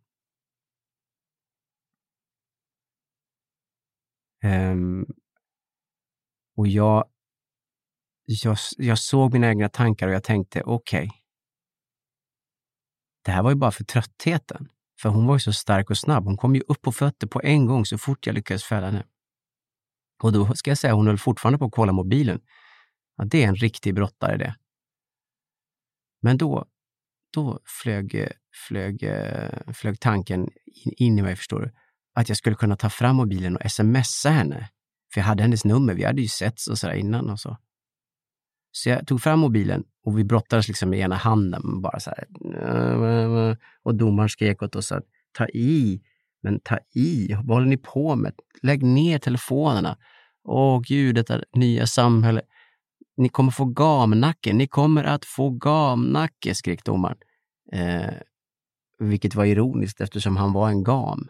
Um, och jag, jag, jag såg mina egna tankar och jag tänkte, okej. Okay, det här var ju bara för tröttheten. För hon var ju så stark och snabb. Hon kom ju upp på fötter på en gång så fort jag lyckades fälla henne. Och då ska jag säga, hon höll fortfarande på att kolla mobilen. Ja, det är en riktig brottare det. Men då, då flög, flög, flög tanken in i mig, förstår du. Att jag skulle kunna ta fram mobilen och smsa henne. För jag hade hennes nummer, vi hade ju setts och sådär innan och så. Så jag tog fram mobilen och vi brottades liksom med ena handen bara så här. Och domaren skrek åt oss att ta i, men ta i, vad håller ni på med? Lägg ner telefonerna. Åh gud, detta nya samhälle. Ni kommer få gamnacke, ni kommer att få gamnacke, skrek domaren. Eh, vilket var ironiskt eftersom han var en gam.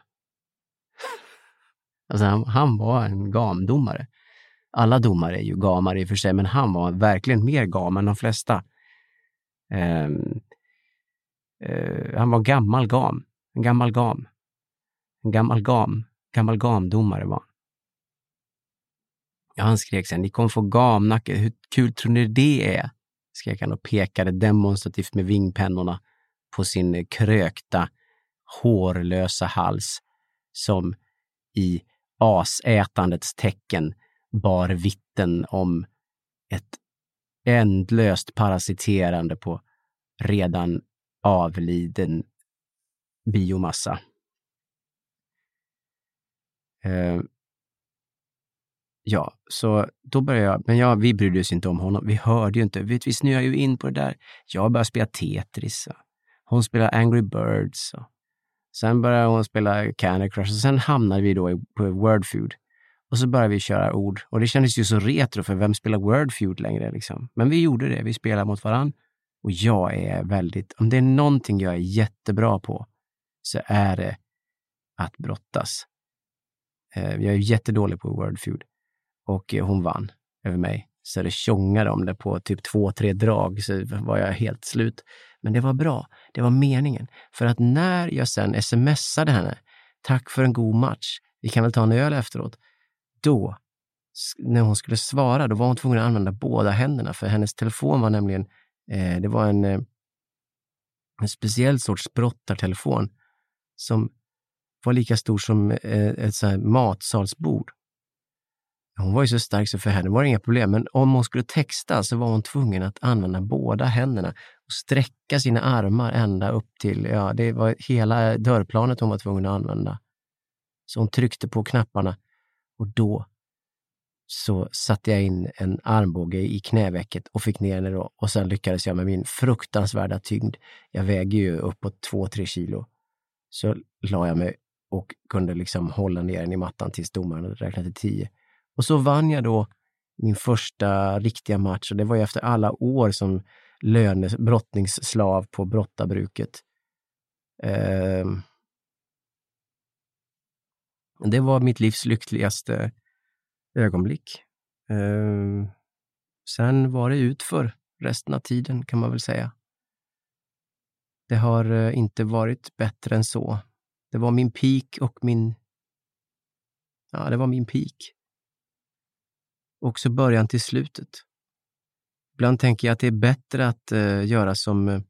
Alltså han, han var en gamdomare. Alla domare är ju gamar i och för sig, men han var verkligen mer gam än de flesta. Eh, eh, han var gammal gam. En gammal gam. En gammal gam. Gammal gamdomare var han. Ja, han skrek sen, ni kommer få gamnacke. Hur kul tror ni det är? Skrek han och pekade demonstrativt med vingpennorna på sin krökta, hårlösa hals som i asätandets tecken bar vitten om ett ändlöst parasiterande på redan avliden biomassa. Eh, ja, så då började jag, men ja, vi brydde oss inte om honom. Vi hörde ju inte, vet, vi snöade ju in på det där. Jag började spela Tetris. Hon spelade Angry Birds. Sen började hon spela Candy Crush och sen hamnade vi då på Wordfeud. Och så började vi köra ord. Och det kändes ju så retro, för vem spelar Wordfeud längre liksom? Men vi gjorde det, vi spelade mot varann. Och jag är väldigt, om det är någonting jag är jättebra på så är det att brottas. Jag är jättedålig på Wordfeud. Och hon vann över mig. Så det tjongade om det på typ två, tre drag, så var jag helt slut. Men det var bra, det var meningen. För att när jag sen smsade henne, tack för en god match, vi kan väl ta en öl efteråt. Då, när hon skulle svara, då var hon tvungen att använda båda händerna. För hennes telefon var nämligen, eh, det var en, eh, en speciell sorts brottartelefon som var lika stor som eh, ett så här matsalsbord. Hon var ju så stark så för henne var det inga problem. Men om hon skulle texta så var hon tvungen att använda båda händerna och sträcka sina armar ända upp till, ja, det var hela dörrplanet hon var tvungen att använda. Så hon tryckte på knapparna och då så satte jag in en armbåge i knävecket och fick ner henne då. Och sen lyckades jag med min fruktansvärda tyngd. Jag väger ju uppåt två tre kilo. Så la jag mig och kunde liksom hålla ner den i mattan tills domaren räknade till tio. Och så vann jag då min första riktiga match. Och det var ju efter alla år som löne, brottningsslav på brottarbruket. Eh, det var mitt livs lyckligaste ögonblick. Eh, sen var det ut för resten av tiden, kan man väl säga. Det har eh, inte varit bättre än så. Det var min peak och min... Ja, det var min peak. Också början till slutet. Ibland tänker jag att det är bättre att uh, göra som uh,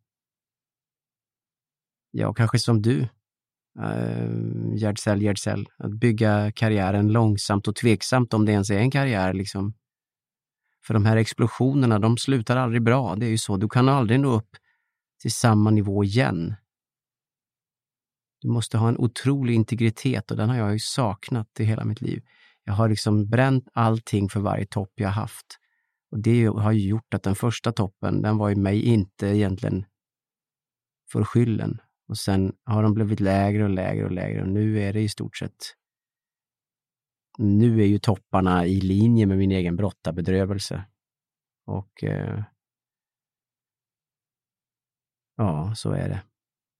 ja, kanske som du uh, Gärdsell, Gärdsell att bygga karriären långsamt och tveksamt om det ens är en karriär liksom. För de här explosionerna, de slutar aldrig bra, det är ju så, du kan aldrig nå upp till samma nivå igen. Du måste ha en otrolig integritet och den har jag ju saknat i hela mitt liv. Jag har liksom bränt allting för varje topp jag haft. Och det har ju gjort att den första toppen, den var ju mig inte egentligen för skylden. Och sen har de blivit lägre och lägre och lägre. Och nu är det i stort sett... Nu är ju topparna i linje med min egen brottarbedrövelse. Och... Eh, ja, så är det.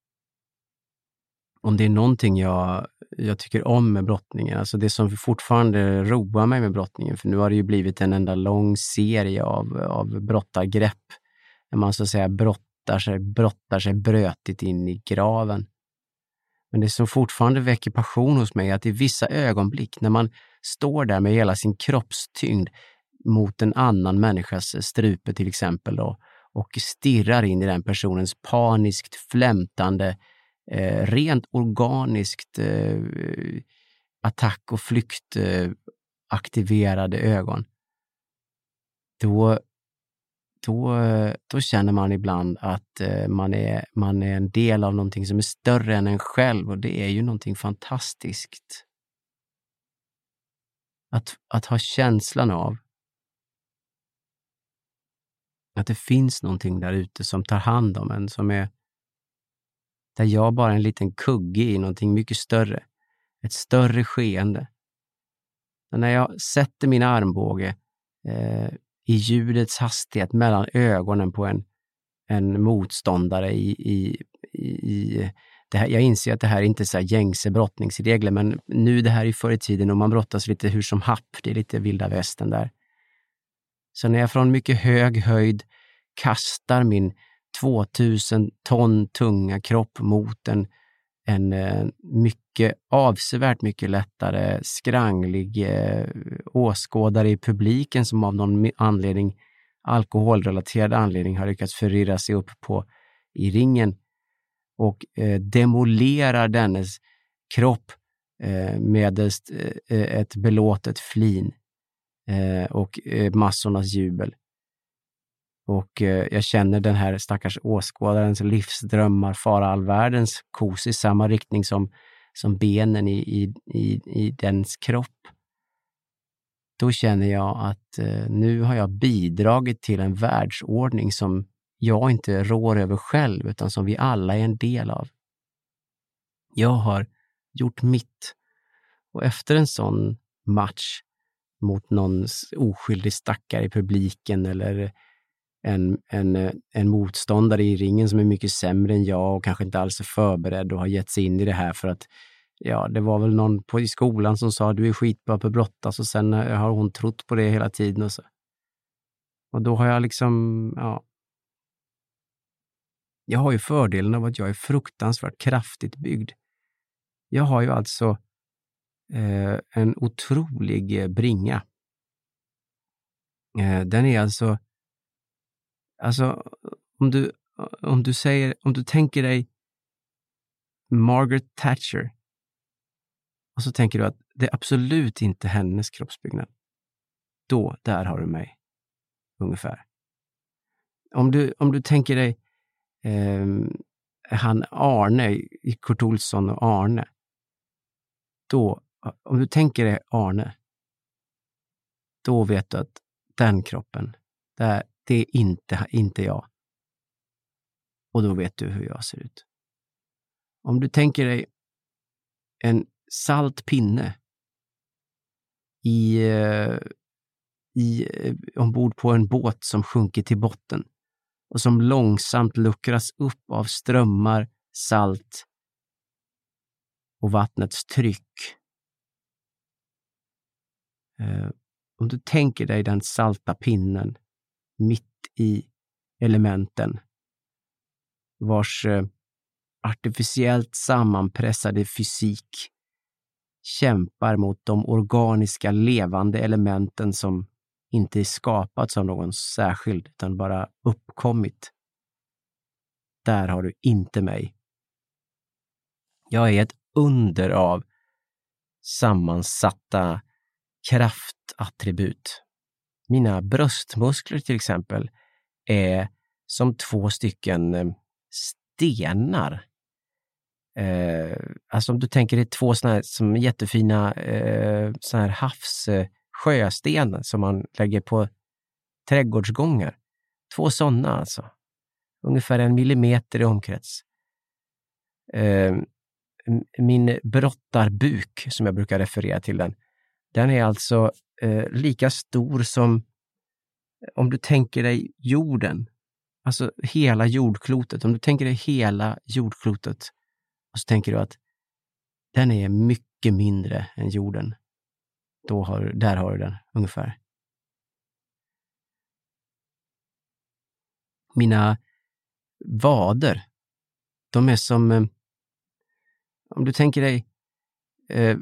Om det är någonting jag, jag tycker om med brottningen, alltså det som fortfarande roar mig med brottningen, för nu har det ju blivit en enda lång serie av, av brottargrepp, när man så att säga brott, brottar sig, brottar sig brötigt in i graven. Men det som fortfarande väcker passion hos mig är att i vissa ögonblick när man står där med hela sin kroppstyngd mot en annan människas strupe till exempel då, och stirrar in i den personens paniskt flämtande, eh, rent organiskt eh, attack- och flykt eh, aktiverade ögon. Då, då, då känner man ibland att eh, man, är, man är en del av någonting som är större än en själv, och det är ju någonting fantastiskt. Att, att ha känslan av att det finns någonting där ute som tar hand om en, som är där jag bara är en liten kugge i någonting mycket större. Ett större skeende. Och när jag sätter min armbåge eh, i ljudets hastighet mellan ögonen på en, en motståndare i, i, i det här, jag inser att det här är inte så här gängse brottningsregler, men nu det här är förr i tiden och man brottas lite hur som happ, det är lite vilda västern där. Så när jag från mycket hög höjd kastar min tvåtusen ton tunga kropp mot en, en mycket, avsevärt mycket lättare skranglig eh, åskådare i publiken som av någon anledning, alkoholrelaterad anledning, har lyckats förvirra sig upp på i ringen och eh, demolerar dennes kropp eh, med ett, eh, ett belåtet flin eh, och eh, massornas jubel. Och eh, jag känner den här stackars åskådarens livsdrömmar fara all världens kos i samma riktning som, som benen i, i, i, i dens kropp. Då känner jag att eh, nu har jag bidragit till en världsordning som jag inte rår över själv, utan som vi alla är en del av. Jag har gjort mitt. Och efter en sån match mot någon oskyldig stackare i publiken eller en, en, en motståndare i ringen som är mycket sämre än jag och kanske inte alls är förberedd och har gett sig in i det här för att ja, det var väl någon på i skolan som sa du är skitbra på att brottas, och sen har hon trott på det hela tiden och så. Och då har jag liksom, ja, jag har ju fördelen av att jag är fruktansvärt kraftigt byggd. Jag har ju alltså eh, en otrolig eh, bringa. Eh, den är alltså, alltså om du, om du säger, om du tänker dig Margaret Thatcher och så tänker du att det är absolut inte hennes kroppsbyggnad. Då, där har du mig. Ungefär. Om du, om du tänker dig eh, han Arne, Kurt Olsson och Arne. Då, om du tänker dig Arne, då vet du att den kroppen, det, det är inte, inte jag. Och då vet du hur jag ser ut. Om du tänker dig en salt pinne i, i, ombord på en båt som sjunker till botten och som långsamt luckras upp av strömmar, salt och vattnets tryck. Eh, om du tänker dig den salta pinnen mitt i elementen vars eh, artificiellt sammanpressade fysik kämpar mot de organiska levande elementen som inte är skapats av någon särskild utan bara uppkommit. Där har du inte mig. Jag är ett under av sammansatta kraftattribut. Mina bröstmuskler till exempel är som två stycken stenar. Eh, alltså om du tänker det är två såna här som jättefina eh, såna här havs eh, sjöstenar som man lägger på trädgårdsgångar. Två sådana alltså. Ungefär en millimeter i omkrets. Eh, min brottarbuk som jag brukar referera till den. Den är alltså eh, lika stor som om du tänker dig jorden. Alltså hela jordklotet. Om du tänker dig hela jordklotet och så tänker du att den är mycket mindre än jorden. Då har, där har du den ungefär. Mina vader. De är som, eh, om du tänker dig eh,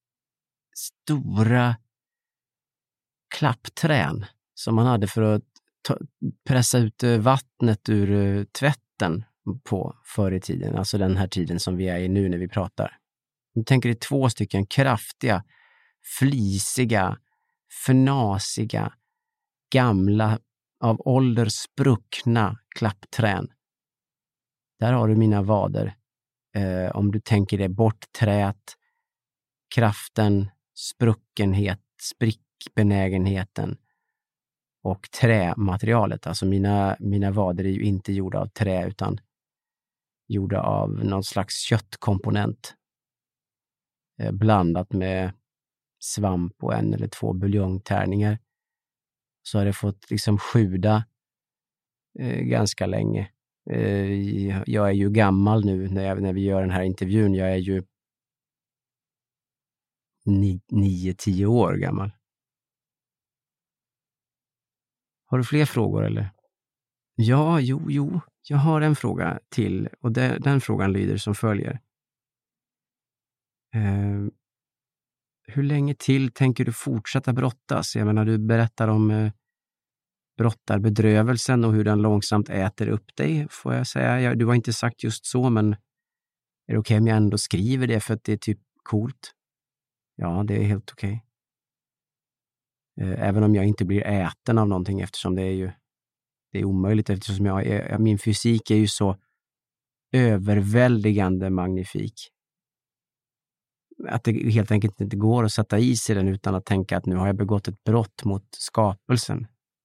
stora klappträn som man hade för att ta, pressa ut eh, vattnet ur eh, tvätten på förr i tiden. Alltså den här tiden som vi är i nu när vi pratar. Du tänker dig två stycken kraftiga, flisiga, fnasiga, gamla, av ålder spruckna klappträn. Där har du mina vader. Eh, om du tänker dig bortträet, kraften, spruckenhet, sprickbenägenheten och trämaterialet. Alltså mina, mina vader är ju inte gjorda av trä utan gjorda av någon slags köttkomponent. Eh, blandat med svamp och en eller två buljongtärningar. Så har det fått liksom sjuda eh, ganska länge. Eh, jag är ju gammal nu när, jag, när vi gör den här intervjun. Jag är ju ni, nio, tio år gammal. Har du fler frågor eller? Ja, jo, jo. Jag har en fråga till och det, den frågan lyder som följer. Eh, hur länge till tänker du fortsätta brottas? Jag menar, du berättar om eh, brottarbedrövelsen och hur den långsamt äter upp dig, får jag säga. Jag, du har inte sagt just så, men är det okej om jag ändå skriver det för att det är typ coolt? Ja, det är helt okej. Eh, även om jag inte blir äten av någonting eftersom det är ju det är omöjligt eftersom jag är, min fysik är ju så överväldigande magnifik. Att det helt enkelt inte går att sätta i sig den utan att tänka att nu har jag begått ett brott mot skapelsen.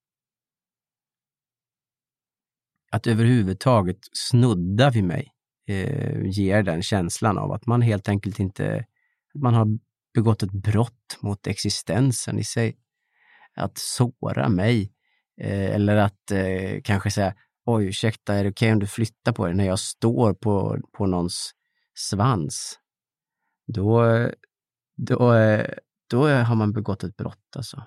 Att överhuvudtaget snudda vid mig eh, ger den känslan av att man helt enkelt inte, att man har begått ett brott mot existensen i sig. Att såra mig eh, eller att eh, kanske säga, oj ursäkta, är det okej om du flyttar på det när jag står på, på någons svans? Då, då, då har man begått ett brott alltså.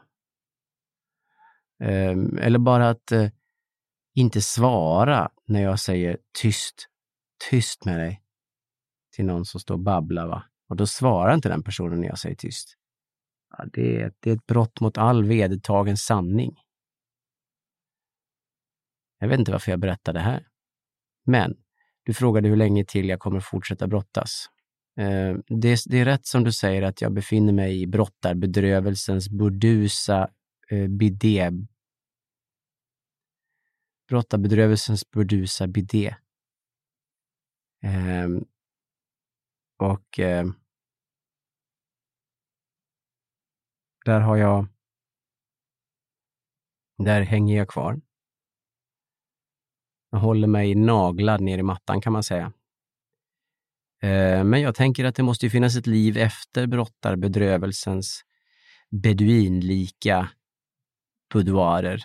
Um, eller bara att uh, inte svara när jag säger tyst, tyst med dig till någon som står och babblar, va? Och då svarar inte den personen när jag säger tyst. Ja, det, är, det är ett brott mot all vedertagen sanning. Jag vet inte varför jag berättar det här. Men du frågade hur länge till jag kommer fortsätta brottas. Det är, det är rätt som du säger att jag befinner mig i brottarbedrövelsens burdusa eh, bidé. Brottarbedrövelsens burdusa bidé. Eh, och eh, där har jag där hänger jag kvar. Jag håller mig naglad ner i mattan kan man säga. Men jag tänker att det måste ju finnas ett liv efter brottarbedrövelsens beduinlika boudoirer.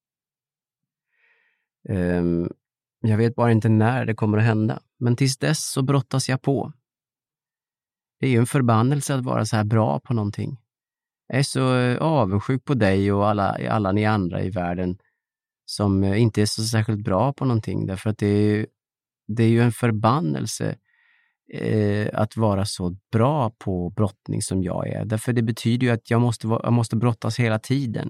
Jag vet bara inte när det kommer att hända. Men tills dess så brottas jag på. Det är ju en förbannelse att vara så här bra på någonting. Jag är så avundsjuk på dig och alla, alla ni andra i världen som inte är så särskilt bra på någonting. Därför att det är, det är ju en förbannelse att vara så bra på brottning som jag är. Därför det betyder ju att jag måste, jag måste brottas hela tiden.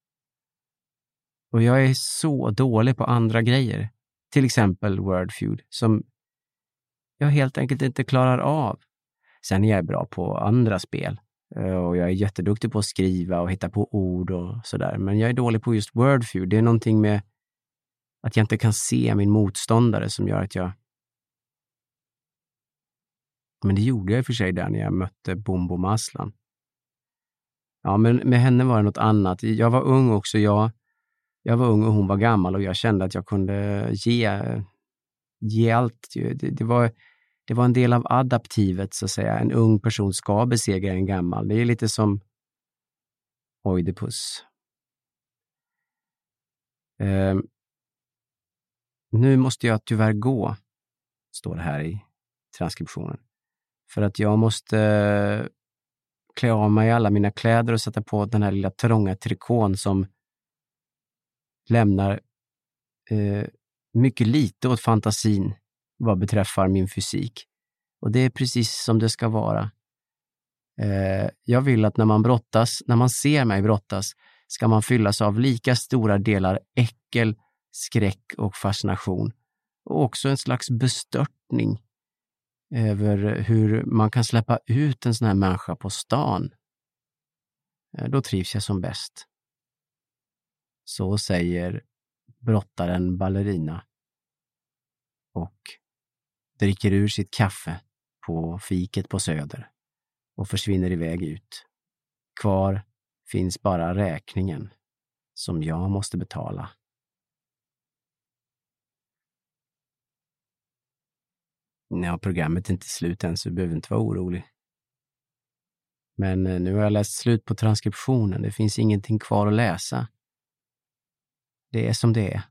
Och jag är så dålig på andra grejer. Till exempel Wordfeud som jag helt enkelt inte klarar av. Sen är jag bra på andra spel. Och jag är jätteduktig på att skriva och hitta på ord och sådär. Men jag är dålig på just Wordfeud. Det är någonting med att jag inte kan se min motståndare som gör att jag... Men det gjorde jag i och för sig där när jag mötte Bombo Maslan. Ja, men med henne var det något annat. Jag var ung också. Jag, jag var ung och hon var gammal och jag kände att jag kunde ge, ge allt. Det, det, var, det var en del av adaptivet så att säga. En ung person ska besegra en gammal. Det är lite som Oidipus. Eh, nu måste jag tyvärr gå, står det här i transkriptionen. För att jag måste klä av mig alla mina kläder och sätta på den här lilla trånga trikån som lämnar eh, mycket lite åt fantasin vad beträffar min fysik. Och det är precis som det ska vara. Eh, jag vill att när man brottas, när man ser mig brottas, ska man fyllas av lika stora delar äckel, skräck och fascination. Och också en slags bestörtning över hur man kan släppa ut en sån här människa på stan. Eh, då trivs jag som bäst. Så säger brottaren ballerina och dricker ur sitt kaffe på fiket på Söder och försvinner iväg ut. Kvar finns bara räkningen som jag måste betala. Ja, programmet är inte slut än så du behöver inte vara orolig. Men nu har jag läst slut på transkriptionen. Det finns ingenting kvar att läsa. Det är som det är.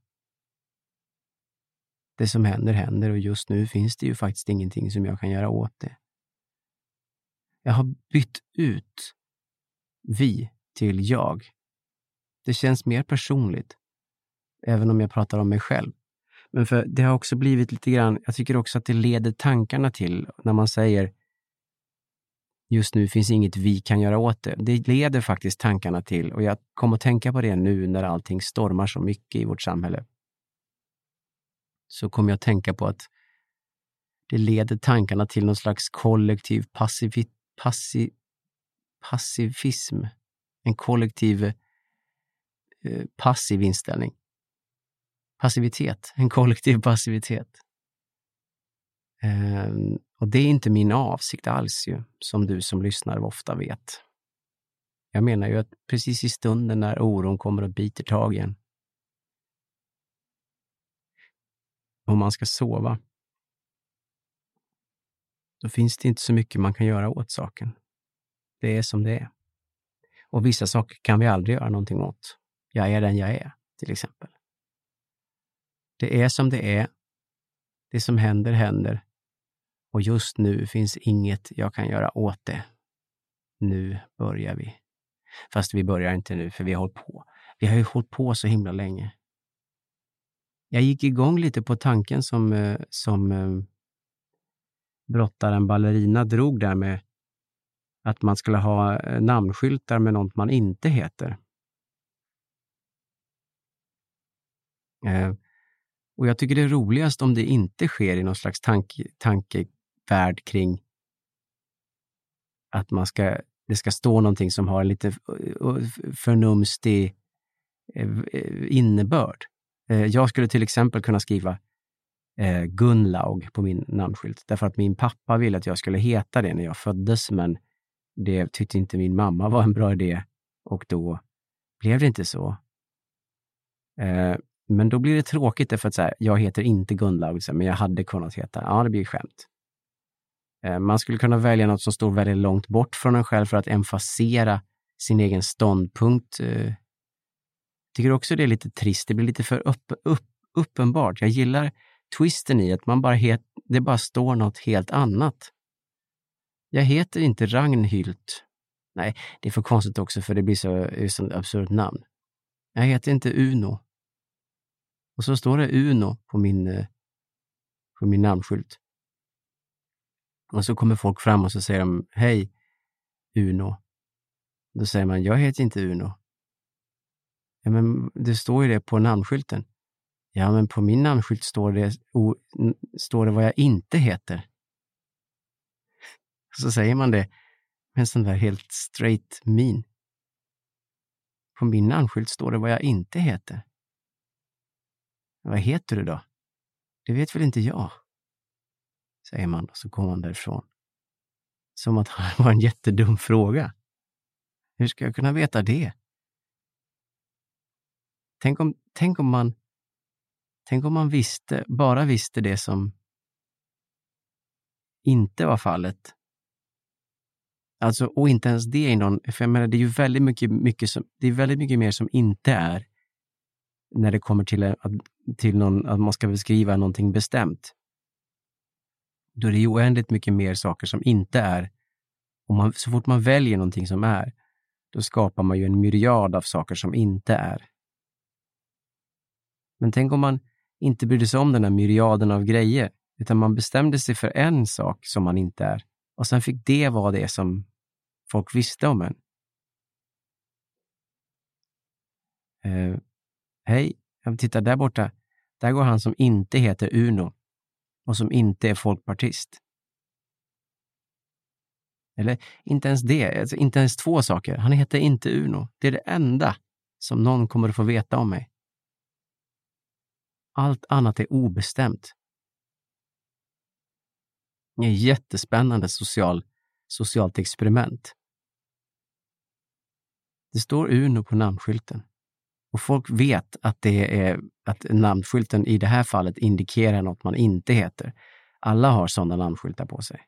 Det som händer händer och just nu finns det ju faktiskt ingenting som jag kan göra åt det. Jag har bytt ut vi till jag. Det känns mer personligt. Även om jag pratar om mig själv. Men för det har också blivit lite grann, jag tycker också att det leder tankarna till när man säger just nu finns inget vi kan göra åt det. Det leder faktiskt tankarna till, och jag kommer att tänka på det nu när allting stormar så mycket i vårt samhälle. Så kommer jag att tänka på att det leder tankarna till någon slags kollektiv passiv, passiv, passivism. En kollektiv eh, passiv inställning. Passivitet. En kollektiv passivitet. Eh, och det är inte min avsikt alls ju, som du som lyssnar ofta vet. Jag menar ju att precis i stunden när oron kommer och biter tag igen, om man ska sova, då finns det inte så mycket man kan göra åt saken. Det är som det är. Och vissa saker kan vi aldrig göra någonting åt. Jag är den jag är, till exempel. Det är som det är. Det som händer, händer. Och just nu finns inget jag kan göra åt det. Nu börjar vi. Fast vi börjar inte nu, för vi har hållit på. Vi har ju hållit på så himla länge. Jag gick igång lite på tanken som, som brottaren ballerina drog där med att man skulle ha namnskyltar med något man inte heter. Eh, och jag tycker det är roligast om det inte sker i någon slags tanke, tankevärld kring att man ska, det ska stå någonting som har en lite förnumstig innebörd. Eh, jag skulle till exempel kunna skriva eh, Gunlaug på min namnskylt, därför att min pappa ville att jag skulle heta det när jag föddes, men det tyckte inte min mamma var en bra idé, och då blev det inte så. Eh, men då blir det tråkigt därför att så här, jag heter inte Gunlaug, men jag hade kunnat heta. Ja, det blir skämt. Eh, man skulle kunna välja något som står väldigt långt bort från en själv för att emfasera sin egen ståndpunkt. Eh, tycker också det är lite trist. Det blir lite för upp, upp, uppenbart. Jag gillar twisten i att man bara het, det bara står något helt annat. Jag heter inte Ragnhild. Nej, det är för konstigt också, för det blir så ett absurt namn. Jag heter inte Uno. Och så står det Uno på min, på min namnskylt. Och så kommer folk fram och så säger de, hej Uno. Då säger man, jag heter inte Uno. Ja, men det står ju det på namnskylten. Ja, men på min namnskylt står det, o, står det vad jag inte heter. Så säger man det med en sån där helt straight min. På min namnskylt står det vad jag inte heter. Vad heter du då? Det vet väl inte jag, säger man, och så kommer man därifrån. Som att det var en jättedum fråga. Hur ska jag kunna veta det? Tänk om, tänk om man tänk om man visste, bara visste det som inte var fallet. Alltså, och inte ens det i någon, för jag menar, det är ju väldigt mycket, mycket som, det är väldigt mycket mer som inte är när det kommer till, att, till någon, att man ska beskriva någonting bestämt. Då är det ju oändligt mycket mer saker som inte är. Och man, så fort man väljer någonting som är, då skapar man ju en myriad av saker som inte är. Men tänk om man inte brydde sig om den här myriaden av grejer, utan man bestämde sig för en sak som man inte är. Och sen fick det vara det som folk visste om en. Uh, Hej, jag tittar där borta. Där går han som inte heter Uno och som inte är folkpartist. Eller inte ens det, alltså inte ens två saker. Han heter inte Uno. Det är det enda som någon kommer att få veta om mig. Allt annat är obestämt. Det är ett jättespännande social, socialt experiment. Det står Uno på namnskylten. Och folk vet att det är att namnskylten i det här fallet indikerar något man inte heter. Alla har sådana namnskyltar på sig.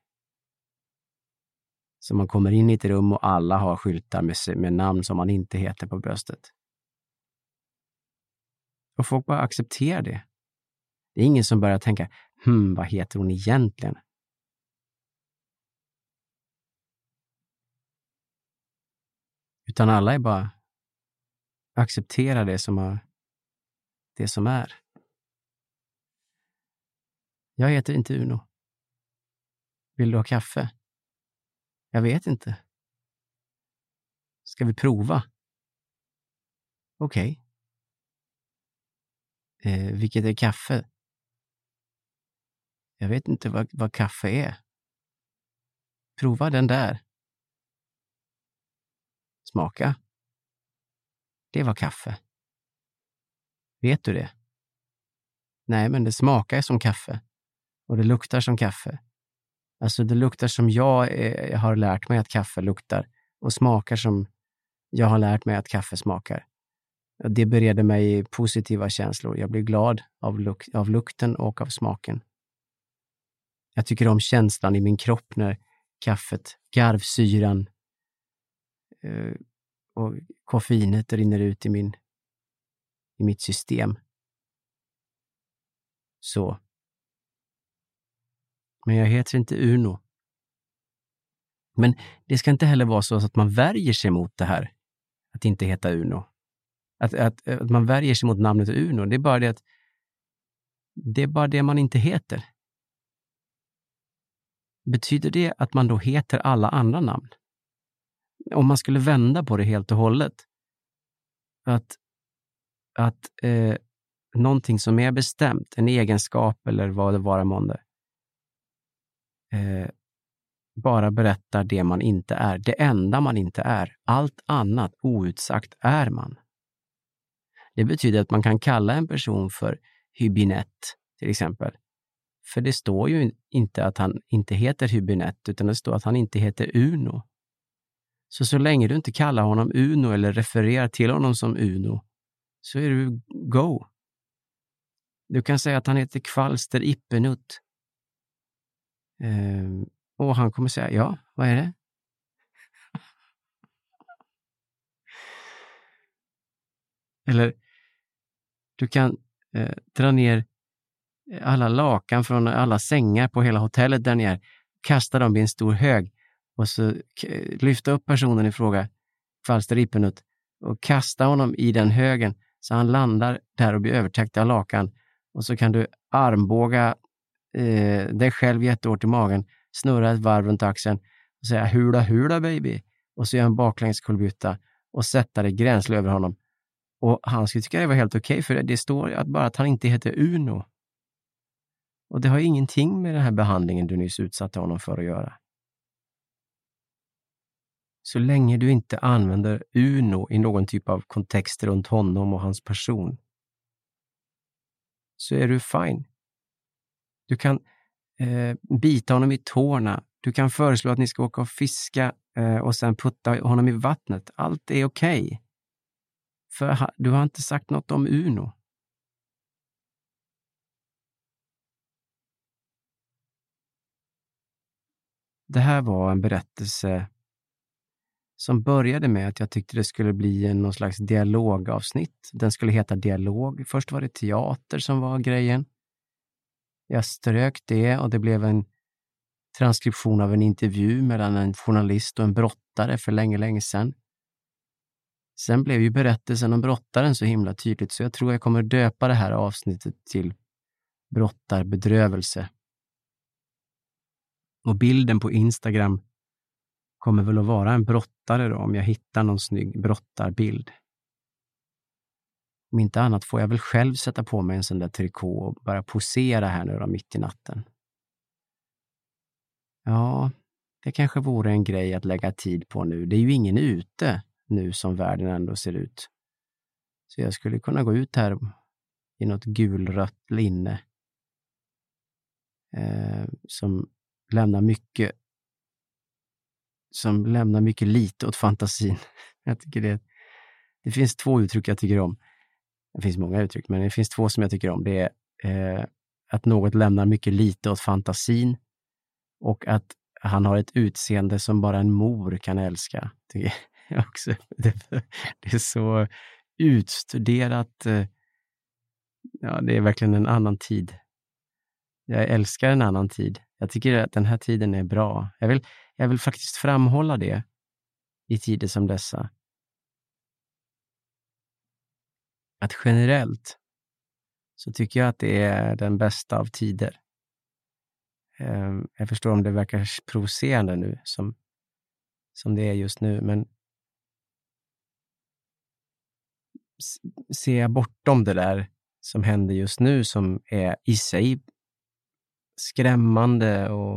Så man kommer in i ett rum och alla har skyltar med, med namn som man inte heter på bröstet. Och folk bara accepterar det. Det är ingen som börjar tänka, hmm, vad heter hon egentligen? Utan alla är bara accepterar det som är. Det som är. Jag heter inte Uno. Vill du ha kaffe? Jag vet inte. Ska vi prova? Okej. Okay. Eh, vilket är kaffe? Jag vet inte vad, vad kaffe är. Prova den där. Smaka. Det var kaffe. Vet du det? Nej, men det smakar som kaffe. Och det luktar som kaffe. Alltså det luktar som jag är, har lärt mig att kaffe luktar. Och smakar som jag har lärt mig att kaffe smakar. Det bereder mig positiva känslor. Jag blir glad av, luk- av lukten och av smaken. Jag tycker om känslan i min kropp när kaffet, garvsyran eh, och koffeinet rinner ut i, min, i mitt system. Så. Men jag heter inte Uno. Men det ska inte heller vara så att man värjer sig mot det här. Att inte heta Uno. Att, att, att man värjer sig mot namnet Uno. Det är bara det att det är bara det man inte heter. Betyder det att man då heter alla andra namn? Om man skulle vända på det helt och hållet. Att, att eh, någonting som är bestämt, en egenskap eller vad det vara månde. Eh, bara berättar det man inte är. Det enda man inte är. Allt annat outsagt är man. Det betyder att man kan kalla en person för Hübinette till exempel. För det står ju inte att han inte heter Hübinette utan det står att han inte heter Uno. Så så länge du inte kallar honom Uno eller refererar till honom som Uno så är du go. Du kan säga att han heter Kvalster Ippenutt. Ehm, och han kommer säga, ja, vad är det? Eller du kan eh, dra ner alla lakan från alla sängar på hela hotellet där ni är. Kasta dem i en stor hög. Och så k- lyfta upp personen i fråga, Kvalster Ippenutt, och kasta honom i den högen så han landar där och blir övertäckt av lakan. Och så kan du armbåga eh, dig själv jättehårt i magen, snurra ett varv runt axeln och säga hula hula baby. Och så gör en baklängskulbutta och sätta det gränsle över honom. Och han skulle tycka det var helt okej, för det, det står att bara att han inte heter Uno. Och det har ingenting med den här behandlingen du nyss utsatte honom för att göra. Så länge du inte använder Uno i någon typ av kontext runt honom och hans person så är du fine. Du kan eh, bita honom i tårna. Du kan föreslå att ni ska åka och fiska eh, och sen putta honom i vattnet. Allt är okej. Okay. För ha, du har inte sagt något om Uno. Det här var en berättelse som började med att jag tyckte det skulle bli en, någon slags dialogavsnitt. Den skulle heta dialog. Först var det teater som var grejen. Jag strök det och det blev en transkription av en intervju mellan en journalist och en brottare för länge, länge sedan. Sen blev ju berättelsen om brottaren så himla tydligt så jag tror jag kommer döpa det här avsnittet till brottarbedrövelse. Och bilden på Instagram kommer väl att vara en brottare då, om jag hittar någon snygg brottarbild. Om inte annat får jag väl själv sätta på mig en sån där trikå och bara posera här nu då mitt i natten. Ja, det kanske vore en grej att lägga tid på nu. Det är ju ingen ute nu som världen ändå ser ut. Så jag skulle kunna gå ut här i något gulrött linne eh, som lämnar mycket som lämnar mycket lite åt fantasin. Jag tycker det, det finns två uttryck jag tycker om. Det finns många uttryck, men det finns två som jag tycker om. Det är eh, att något lämnar mycket lite åt fantasin och att han har ett utseende som bara en mor kan älska. Tycker jag också. Det, det är så utstuderat. Eh, ja, det är verkligen en annan tid. Jag älskar en annan tid. Jag tycker att den här tiden är bra. Jag vill, jag vill faktiskt framhålla det i tider som dessa. Att generellt så tycker jag att det är den bästa av tider. Jag förstår om det verkar provocerande nu som, som det är just nu, men ser jag bortom det där som händer just nu som är i sig skrämmande och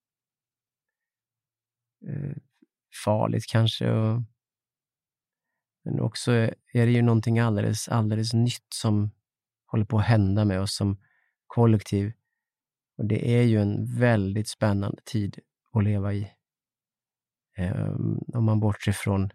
eh, farligt kanske, och, men också är det ju någonting alldeles, alldeles nytt som håller på att hända med oss som kollektiv. Och det är ju en väldigt spännande tid att leva i. Um, om man bortser från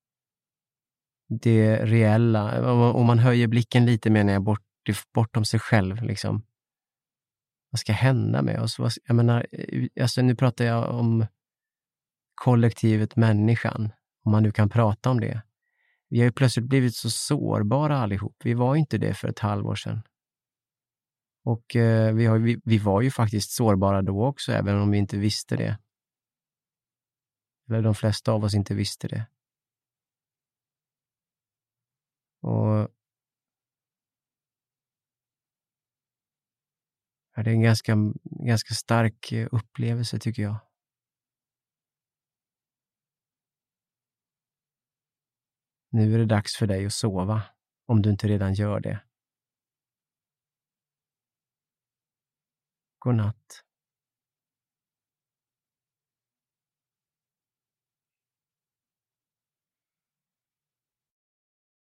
det reella. Om man, om man höjer blicken lite menar jag bort, bortom sig själv. Liksom. Vad ska hända med oss? Vad, jag menar, alltså nu pratar jag om kollektivet människan. Om man nu kan prata om det. Vi har ju plötsligt blivit så sårbara allihop. Vi var inte det för ett halvår sedan. Och eh, vi, har, vi, vi var ju faktiskt sårbara då också, även om vi inte visste det. Eller de flesta av oss inte visste det. Och ja, det är en ganska, ganska stark upplevelse tycker jag. Nu är det dags för dig att sova, om du inte redan gör det. God natt.